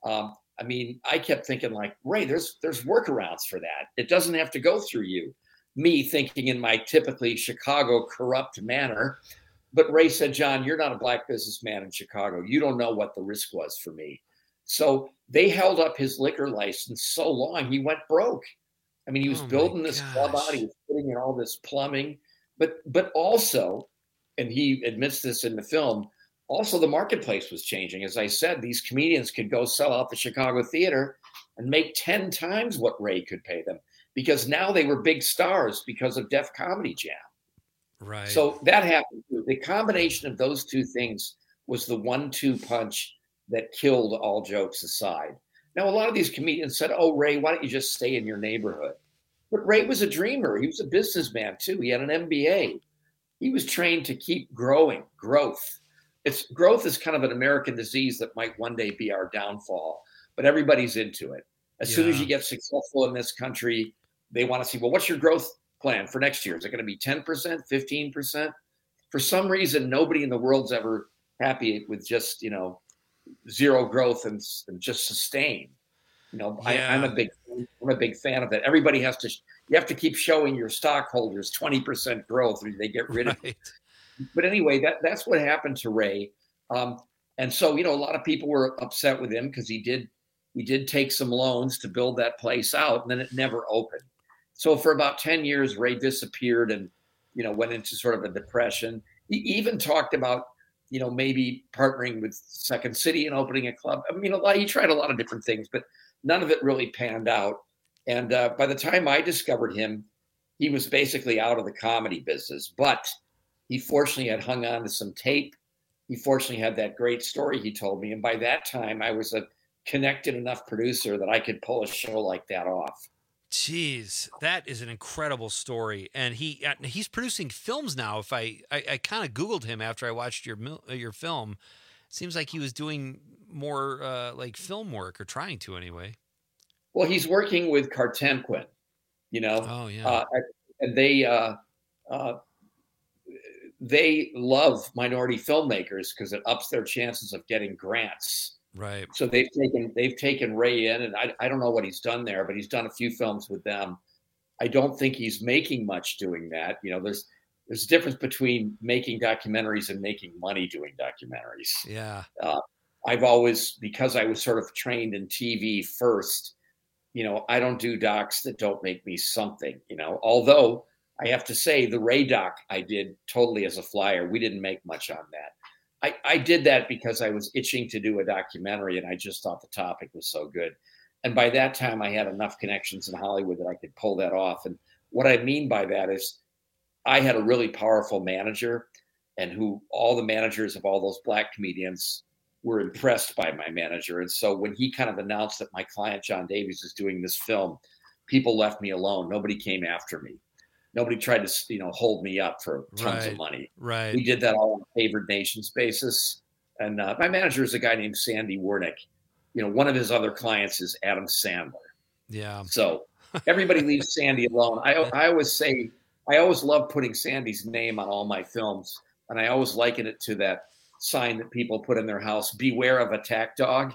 I kept thinking Ray, there's workarounds for that. It doesn't have to go through you. Me thinking in my typically Chicago corrupt manner. But Ray said, John, you're not a black businessman in Chicago. You don't know what the risk was for me. So they held up his liquor license so long, he went broke. He was building this club out. He was putting in all this plumbing. But also, and he admits this in the film, also the marketplace was changing. As I said, these comedians could go sell out the Chicago Theater and make 10 times what Ray could pay them, because now they were big stars because of Def Comedy Jam. Right. So that happened. The combination of those two things was the 1-2 punch that killed All Jokes Aside. Now, a lot of these comedians said, oh, Ray, why don't you just stay in your neighborhood? But Ray was a dreamer. He was a businessman, too. He had an MBA. He was trained to keep growing. Growth is kind of an American disease that might one day be our downfall, but everybody's into it. As soon as you get successful in this country, they want to see, well, what's your growth plan for next year? Is it going to be 10%, 15%? For some reason, nobody in the world's ever happy with just, zero growth and just sustain. You know, Yeah. I'm a big fan of that. Everybody you have to keep showing your stockholders 20% growth or they get rid of it. But anyway, that's what happened to Ray. And so, you know, a lot of people were upset with him because he did take some loans to build that place out, and then it never opened. So for about 10 years, Ray disappeared and, you know, went into sort of a depression. He even talked about, you know, maybe partnering with Second City and opening a club. I mean, he tried a lot of different things, but none of it really panned out. And by the time I discovered him, he was basically out of the comedy business. But he fortunately had hung on to some tape. He fortunately had that great story he told me. And by that time, I was a connected enough producer that I could pull a show like that off. Jeez, that is an incredible story, and he's producing films now. If I kind of Googled him after I watched your film, seems like he was doing more like film work, or trying to anyway. Well, he's working with Cartemquin, you know. Oh yeah, and they love minority filmmakers because it ups their chances of getting grants. Right. So they've taken Ray in, and I don't know what he's done there, but he's done a few films with them. I don't think he's making much doing that. You know, there's a difference between making documentaries and making money doing documentaries. Yeah. I've always, because I was sort of trained in TV first, you know, I don't do docs that don't make me something, you know, although I have to say the Ray doc I did totally as a flyer. We didn't make much on that. I did that because I was itching to do a documentary, and I just thought the topic was so good. And by that time, I had enough connections in Hollywood that I could pull that off. And what I mean by that is I had a really powerful manager, and who all the managers of all those black comedians were impressed by my manager. And so when he kind of announced that my client, John Davies, is doing this film, people left me alone. Nobody came after me. Nobody tried to, you know, hold me up for tons of money. Right. We did that all on a favored nations basis. And my manager is a guy named Sandy Wernick. You know, one of his other clients is Adam Sandler. Yeah. So everybody leaves Sandy alone. I always say, I always love putting Sandy's name on all my films. And I always liken it to that sign that people put in their house, beware of attack dog.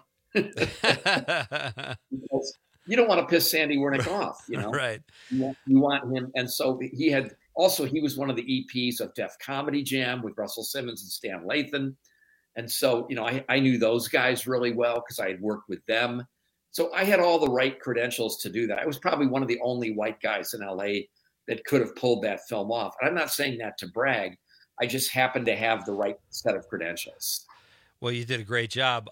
Because you don't want to piss Sandy Wernick off, you know? Right. You want him. And so he was one of the EPs of Def Comedy Jam with Russell Simmons and Stan Lathan. And so, you know, I knew those guys really well because I had worked with them. So I had all the right credentials to do that. I was probably one of the only white guys in LA that could have pulled that film off. And I'm not saying that to brag. I just happened to have the right set of credentials. Well, you did a great job.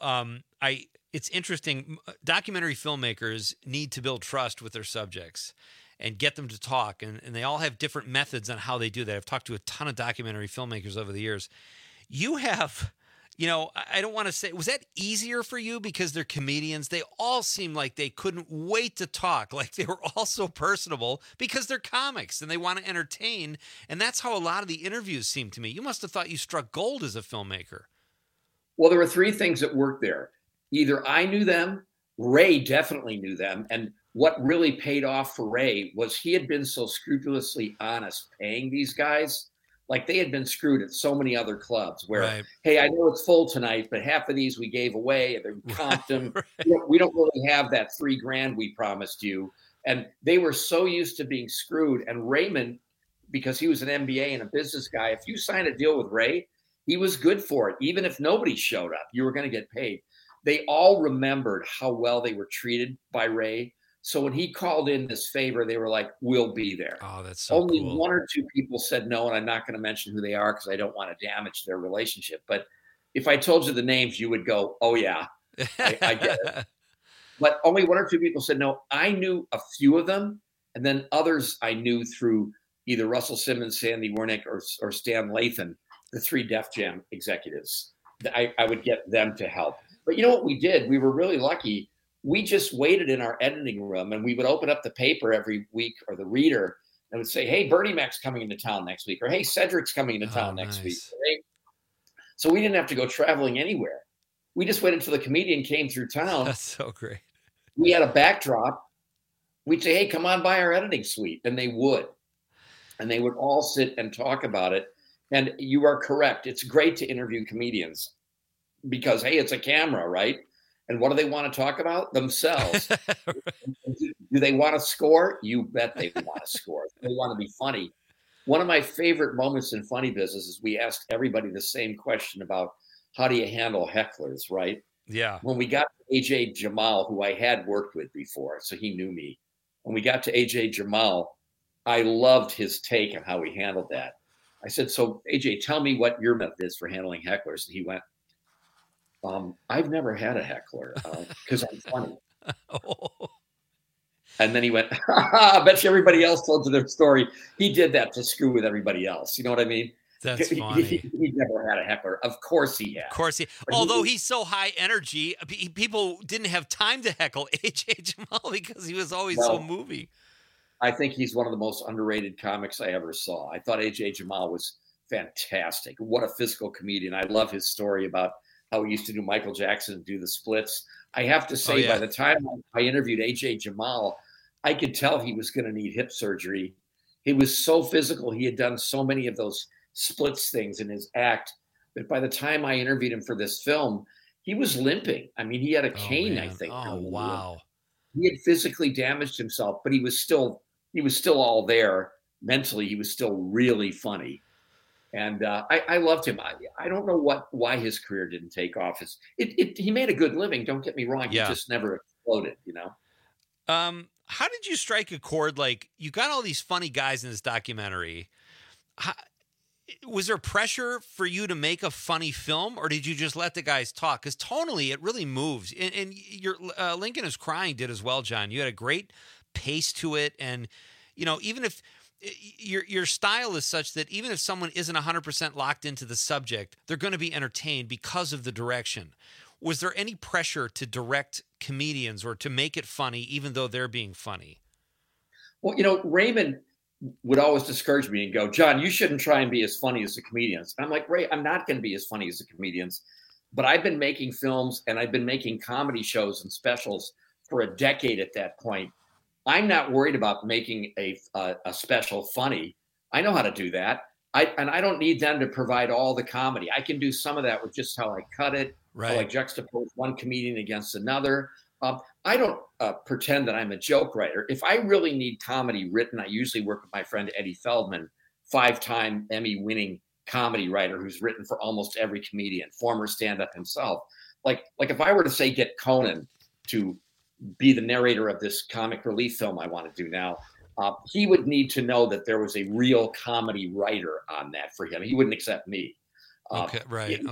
It's interesting. Documentary filmmakers need to build trust with their subjects and get them to talk. And they all have different methods on how they do that. I've talked to a ton of documentary filmmakers over the years. You have, you know, I don't want to say, was that easier for you because they're comedians? They all seem like they couldn't wait to talk. Like they were all so personable because they're comics and they want to entertain. And that's how a lot of the interviews seem to me. You must have thought you struck gold as a filmmaker. Well, there were three things that worked there. Either I knew them, Ray definitely knew them. And what really paid off for Ray was he had been so scrupulously honest paying these guys. Like they had been screwed at so many other clubs where, right. Hey, I know it's full tonight, but half of these we gave away and they comped them. Right. We don't really have that $3,000 we promised you. And they were so used to being screwed. And Raymond, because he was an MBA and a business guy, if you signed a deal with Ray, he was good for it. Even if nobody showed up, you were going to get paid. They all remembered how well they were treated by Ray. So when he called in this favor, they were like, we'll be there. Oh, that's so Only cool. One or two people said no, and I'm not going to mention who they are because I don't want to damage their relationship. But if I told you the names, you would go, oh, yeah, I get it. But only one or two people said no. I knew a few of them, and then others I knew through either Russell Simmons, Sandy Wernick, or Stan Lathan, the three Def Jam executives. I would get them to help. But you know what we did? We were really lucky. We just waited in our editing room and we would open up the paper every week or the reader and would say, hey, Bernie Mac's coming into town next week, or hey, Cedric's coming into town next week. Right? So we didn't have to go traveling anywhere. We just waited until the comedian came through town. That's so great. We had a backdrop. We'd say, hey, come on by our editing suite. And they would. And they would all sit and talk about it. And you are correct. It's great to interview comedians because, hey, it's a camera, right? And what do they want to talk about? Themselves. Do they want to score? You bet they want to score. They want to be funny. One of my favorite moments in Funny Business is we asked everybody the same question about how do you handle hecklers, right? Yeah. When we got to AJ Jamal, who I had worked with before, so he knew me. When we got to AJ Jamal, I loved his take on how he handled that. I said, so AJ, tell me what your method is for handling hecklers. And he went, I've never had a heckler because I'm funny. And then he went, I bet you everybody else told you their story. He did that to screw with everybody else. You know what I mean? That's funny. He never had a heckler. Of course he had. Of course he. Although he's so high energy, people didn't have time to heckle AJ Jamal because he was always so moving. I think he's one of the most underrated comics I ever saw. I thought AJ Jamal was fantastic. What a physical comedian. I love his story about how he used to do Michael Jackson and do the splits. I have to say, by the time I interviewed AJ Jamal, I could tell he was going to need hip surgery. He was so physical. He had done so many of those splits things in his act that by the time I interviewed him for this film, he was limping. I mean, he had a cane, I think. Oh, wow. He had physically damaged himself, but he was still all there. Mentally, he was still really funny. And I loved him. I don't know why his career didn't take off. He made a good living. Don't get me wrong. He just never exploded, you know? How did you strike a chord? Like, you got all these funny guys in this documentary. Was there pressure for you to make a funny film, or did you just let the guys talk? Because tonally, it really moves. And your Lincoln is Crying did as well, John. You had a great pace to it. And, you know, even if your style is such that even if someone isn't 100% locked into the subject, they're going to be entertained because of the direction. Was there any pressure to direct comedians or to make it funny, even though they're being funny? Well, you know, Raymond would always discourage me and go, John, you shouldn't try and be as funny as the comedians. And I'm like, Ray, I'm not going to be as funny as the comedians. But I've been making films and I've been making comedy shows and specials for a decade at that point. I'm not worried about making a special funny. I know how to do that. And I don't need them to provide all the comedy. I can do some of that with just how I cut it, how I juxtapose one comedian against another. I don't pretend that I'm a joke writer. If I really need comedy written, I usually work with my friend Eddie Feldman, 5-time Emmy-winning comedy writer who's written for almost every comedian, former stand-up himself. Like if I were to say get Conan to be the narrator of this comic relief film I want to do now, he would need to know that there was a real comedy writer on that for him. He wouldn't accept me. Okay.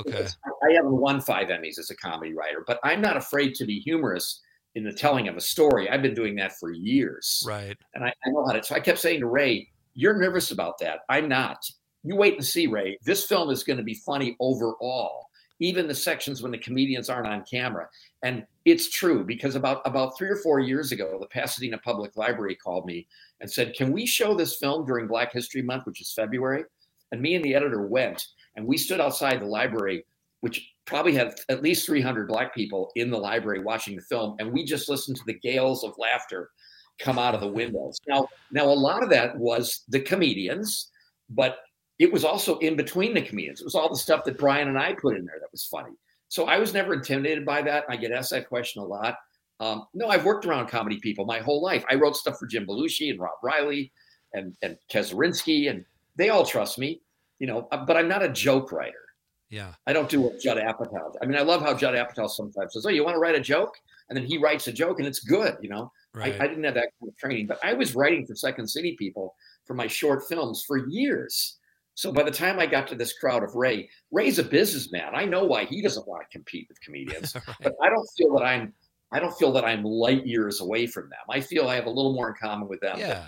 I haven't won 5 Emmys as a comedy writer, but I'm not afraid to be humorous in the telling of a story. I've been doing that for years. Right. And I know how to. So I kept saying to Ray, you're nervous about that. I'm not. You wait and see, Ray. This film is going to be funny overall, even the sections when the comedians aren't on camera. And it's true, because about 3 or 4 years ago, the Pasadena Public Library called me and said, can we show this film during Black History Month, which is February? And me and the editor went, and we stood outside the library, which probably had at least 300 Black people in the library watching the film. And we just listened to the gales of laughter come out of the windows. Now, a lot of that was the comedians, but it was also in between the comedians. It was all the stuff that Brian and I put in there that was funny. So I was never intimidated by that. I get asked that question a lot. No, I've worked around comedy people my whole life. I wrote stuff for Jim Belushi and Rob Riley and Keserinsky, and they all trust me, you know, but I'm not a joke writer. Yeah. I don't do what Judd Apatow. I mean, I love how Judd Apatow sometimes says, oh, you want to write a joke? And then he writes a joke and it's good, you know. Right. I didn't have that kind of training, but I was writing for Second City people for my short films for years. So by the time I got to this crowd of Ray's a businessman. I know why he doesn't want to compete with comedians, right. But I don't feel that I'm light years away from them. I feel I have a little more in common with them. Yeah.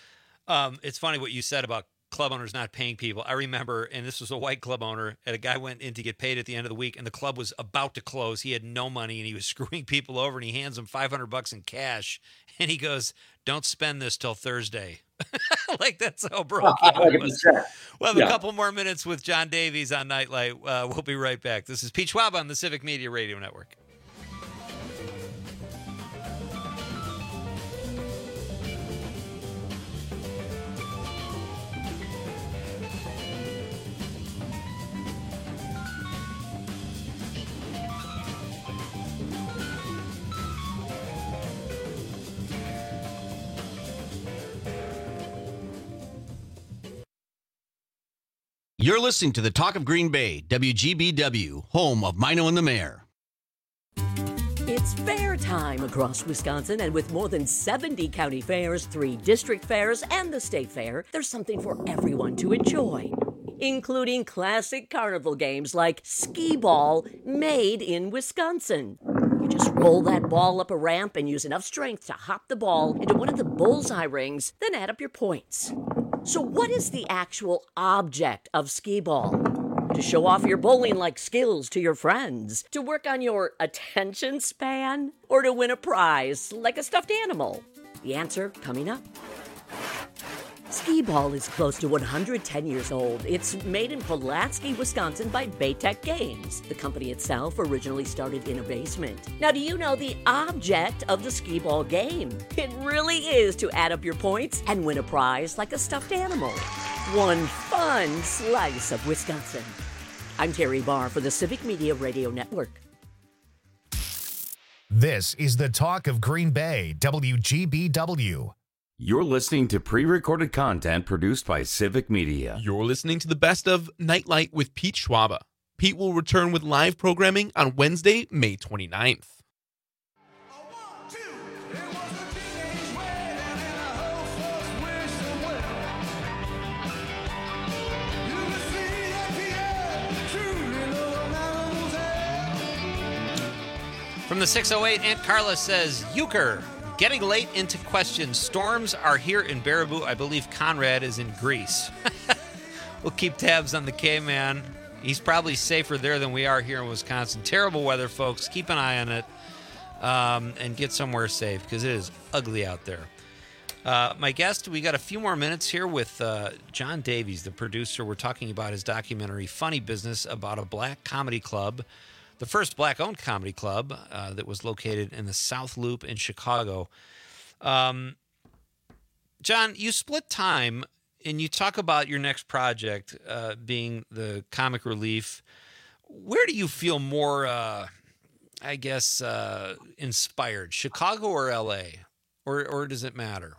It's funny what you said about club owners not paying people. I remember, and this was a white club owner, and a guy went in to get paid at the end of the week, and the club was about to close. He had no money, and he was screwing people over, and he hands them $500 in cash, and he goes, don't spend this till Thursday. Like, that's how broke he was. We'll have a couple more minutes with John Davies on Nightlight. We'll be right back. This is Pete Schwab on the Civic Media Radio Network. You're listening to the Talk of Green Bay, WGBW, home of Mino and the Mayor. It's fair time across Wisconsin, and with more than 70 county fairs, 3 district fairs, and the state fair, there's something for everyone to enjoy, including classic carnival games like skee ball, made in Wisconsin. You just roll that ball up a ramp and use enough strength to hop the ball into one of the bullseye rings, then add up your points. So what is the actual object of skee ball? To show off your bowling-like skills to your friends? To work on your attention span? Or to win a prize like a stuffed animal? The answer coming up. Skee ball is close to 110 years old. It's made in Pulaski, Wisconsin by Baytech Games. The company itself originally started in a basement. Now, do you know the object of the skee ball game? It really is to add up your points and win a prize like a stuffed animal. One fun slice of Wisconsin. I'm Terry Barr for the Civic Media Radio Network. This is the Talk of Green Bay, WGBW. You're listening to pre-recorded content produced by Civic Media. You're listening to the best of Nightlight with Pete Schwaba. Pete will return with live programming on Wednesday, May 29th. From the 608, Aunt Carla says, Euchre, getting late into questions. Storms are here in Baraboo. I believe Conrad is in Greece. We'll keep tabs on the K-Man. He's probably safer there than we are here in Wisconsin. Terrible weather, folks. Keep an eye on it and get somewhere safe because it is ugly out there. My guest, we got a few more minutes here with John Davies, the producer. We're talking about his documentary, Funny Business, about a black comedy club. The first black-owned comedy club that was located in the South Loop in Chicago. John, you split time, and you talk about your next project being the Comic Relief. Where do you feel more, inspired, Chicago or L.A., or does it matter?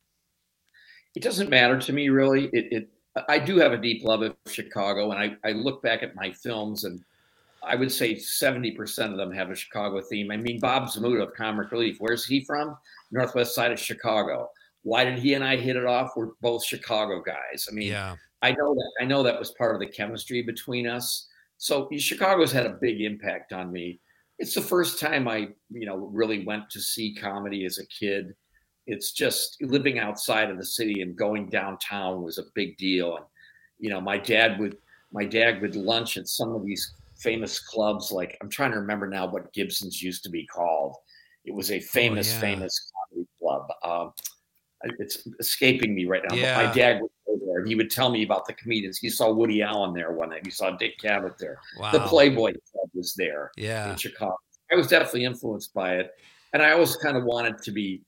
It doesn't matter to me, really. I do have a deep love of Chicago, and I look back at my films, and I would say 70% of them have a Chicago theme. I mean, Bob Zmuda of Comic Relief, where's he from? Northwest side of Chicago. Why did he and I hit it off? We're both Chicago guys. I mean, yeah. I know that was part of the chemistry between us. So Chicago's had a big impact on me. It's the first time I, really went to see comedy as a kid. It's just living outside of the city and going downtown was a big deal. And, my dad would lunch at some of these famous clubs, like I'm trying to remember now what Gibson's used to be called. It was a famous comedy club. It's escaping me right now. Yeah. But my dad would go there, and he would tell me about the comedians. He saw Woody Allen there one night. He saw Dick Cavett there. Wow. The Playboy Club was there in Chicago. I was definitely influenced by it, and I always kind of wanted to be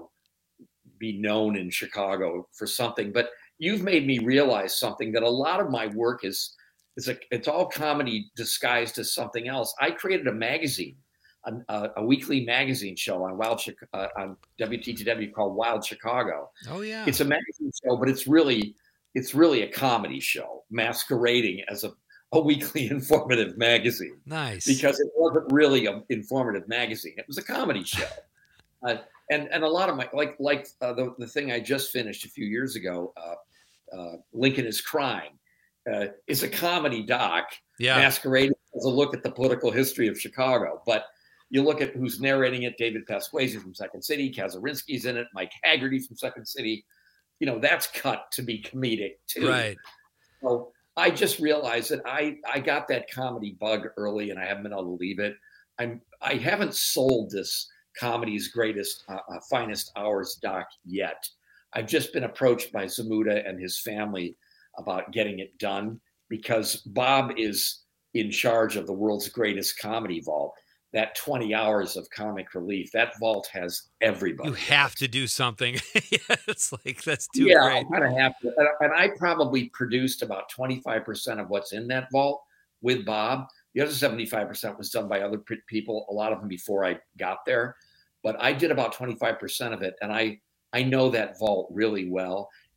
known in Chicago for something. But you've made me realize something, that a lot of my work it's all comedy disguised as something else. I created a magazine, a weekly magazine show on on WTTW called Wild Chicago. Oh yeah, it's a magazine show, but it's really a comedy show masquerading as a weekly informative magazine. Nice, because it wasn't really an informative magazine; it was a comedy show. And a lot of my the thing I just finished a few years ago, Lincoln is Crime. Is a comedy doc masquerading as a look at the political history of Chicago. But you look at who's narrating it: David Pasquesi from Second City, Kazarinsky's in it, Mike Haggerty from Second City. That's cut to be comedic too. Right. So I just realized that I got that comedy bug early, and I haven't been able to leave it. I haven't sold this comedy's greatest, finest hours doc yet. I've just been approached by Zmuda and his family about getting it done, because Bob is in charge of the world's greatest comedy vault. That 20 hours of Comic Relief, that vault has everybody. You have to do something. It's like, that's too great. I kind of have to. And I probably produced about 25% of what's in that vault with Bob. The other 75% was done by other people, a lot of them before I got there. But I did about 25% of it. And I know that vault really well.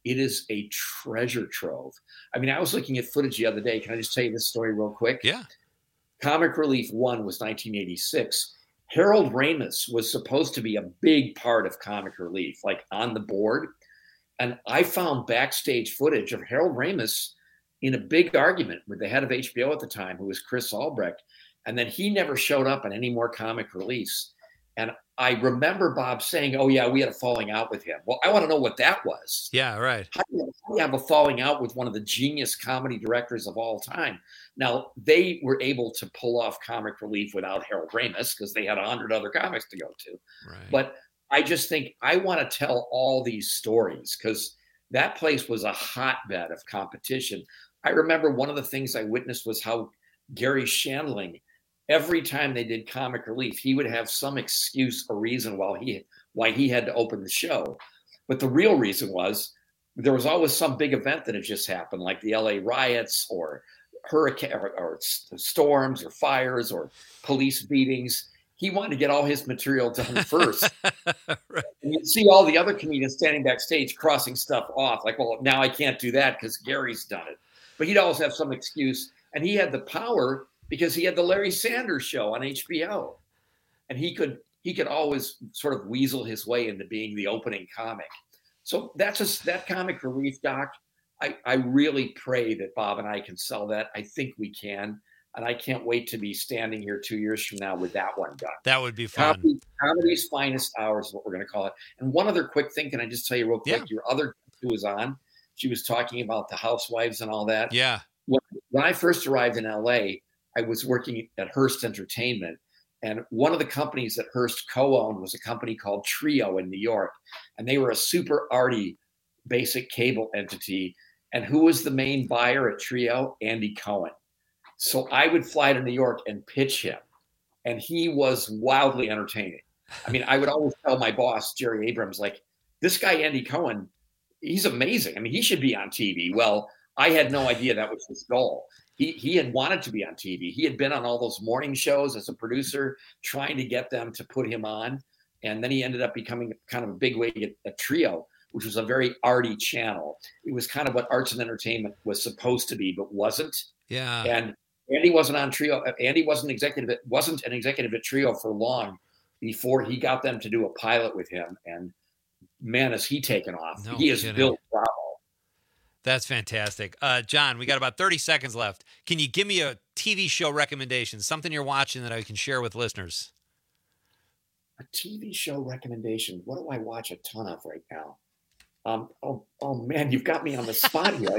It is a treasure trove. I mean, I was looking at footage the other day. Can I just tell you this story real quick? Yeah. Comic Relief 1 was 1986. Harold Ramis was supposed to be a big part of Comic Relief, like on the board. And I found backstage footage of Harold Ramis in a big argument with the head of HBO at the time, who was Chris Albrecht. And then he never showed up in any more Comic Reliefs. And I remember Bob saying, oh, yeah, we had a falling out with him. Well, I want to know what that was. Yeah, right. How do you have a falling out with one of the genius comedy directors of all time? Now, they were able to pull off Comic Relief without Harold Ramis because they had 100 other comics to go to. Right. But I just think I want to tell all these stories because that place was a hotbed of competition. I remember one of the things I witnessed was how Gary Shandling, every time they did Comic Relief, he would have some excuse or reason why he had to open the show. But the real reason was there was always some big event that had just happened, like the LA riots or hurricane or storms or fires or police beatings. He wanted to get all his material done first. Right. And you'd see all the other comedians standing backstage crossing stuff off, like, well, now I can't do that because Gary's done it. But he'd always have some excuse. And he had the power because he had the Larry Sanders Show on HBO. And he could always sort of weasel his way into being the opening comic. So that's just that Comic Relief, Doc. I really pray that Bob and I can sell that. I think we can. And I can't wait to be standing here 2 years from now with that one done. That would be fun. Comedy's finest hours is what we're going to call it. And one other quick thing, can I just tell you real quick? Yeah. Your other who was on, she was talking about the housewives and all that. Yeah. When I first arrived in LA, I was working at Hearst Entertainment. And one of the companies that Hearst co-owned was a company called Trio in New York. And they were a super arty basic cable entity. And who was the main buyer at Trio? Andy Cohen. So I would fly to New York and pitch him. And he was wildly entertaining. I mean, I would always tell my boss, Jerry Abrams, like, this guy, Andy Cohen, he's amazing. I mean, he should be on TV. Well, I had no idea that was his goal. He had wanted to be on TV. He had been on all those morning shows as a producer, trying to get them to put him on. And then he ended up becoming kind of a bigwig at Trio, which was a very arty channel. It was kind of what arts and entertainment was supposed to be, but wasn't. Yeah. And Andy wasn't on Trio. Andy wasn't an executive at Trio for long before he got them to do a pilot with him. And man, has he taken off. No he is kidding. built Bravo. That's fantastic. John, we got about 30 seconds left. Can you give me a TV show recommendation, something you're watching that I can share with listeners? A TV show recommendation. What do I watch a ton of right now? Oh man, you've got me on the spot here.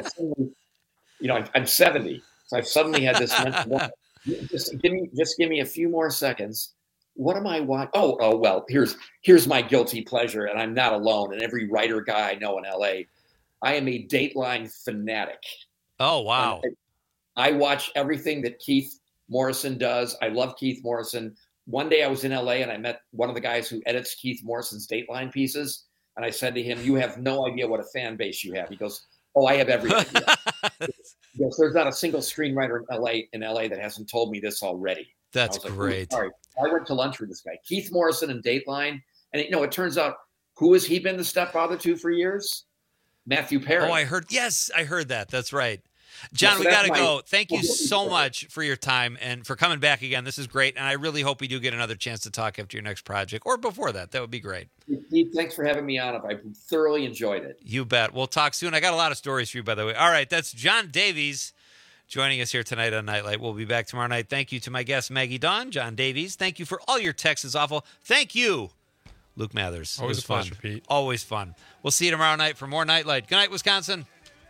I'm 70. So I've suddenly had this mental block. Just give me a few more seconds. What am I watching? Oh well, here's my guilty pleasure, and I'm not alone. And every writer guy I know in LA, I am a Dateline fanatic. Oh wow! I watch everything that Keith Morrison does. I love Keith Morrison. One day I was in LA and I met one of the guys who edits Keith Morrison's Dateline pieces, and I said to him, "You have no idea what a fan base you have." He goes, "Oh, I have every idea." Yes, there's not a single screenwriter in LA that hasn't told me this already. That's great. Sorry, I went to lunch with this guy, Keith Morrison and Dateline, and it turns out who has he been the stepfather to for years? Matthew Perry. Oh, I heard that. That's right. John, we got to go. Thank you so much for your time and for coming back again. This is great. And I really hope we do get another chance to talk after your next project or before that. That would be great. Steve, thanks for having me on. I thoroughly enjoyed it. You bet. We'll talk soon. I got a lot of stories for you, by the way. All right. That's John Davies joining us here tonight on Nightlight. We'll be back tomorrow night. Thank you to my guest, Maggie Dawn, John Davies. Thank you for all your texts. Is awful. Thank you, Luke Mathers. Always a pleasure, Pete. Always fun. We'll see you tomorrow night for more Nightlight. Good night, Wisconsin.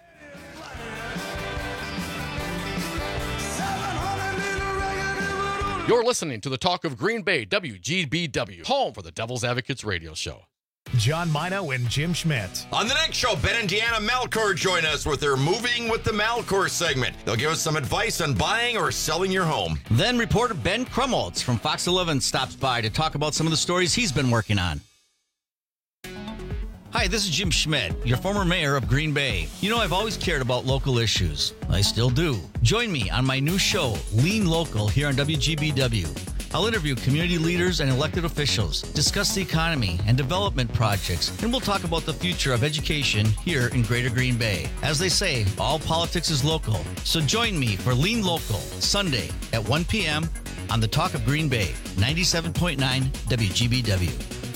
You're listening to the Talk of Green Bay, WGBW, home for the Devil's Advocates radio show. John Mino and Jim Schmidt. On the next show, Ben and Deanna Malcor join us with their Moving with the Malcor segment. They'll give us some advice on buying or selling your home. Then reporter Ben Krumholtz from Fox 11 stops by to talk about some of the stories he's been working on. Hi, this is Jim Schmidt, your former mayor of Green Bay. You know, I've always cared about local issues. I still do. Join me on my new show, Lean Local, here on WGBW. I'll interview community leaders and elected officials, discuss the economy and development projects, and we'll talk about the future of education here in Greater Green Bay. As they say, all politics is local. So join me for Lean Local, Sunday at 1 p.m. on the Talk of Green Bay, 97.9 WGBW.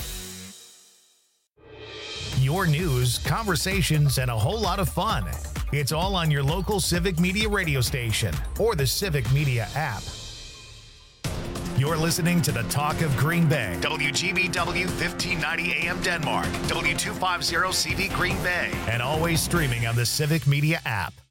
Your news, conversations, and a whole lot of fun. It's all on your local Civic Media radio station or the Civic Media app. You're listening to the Talk of Green Bay. WGBW 1590 AM Denmark. W250 CV Green Bay. And always streaming on the Civic Media app.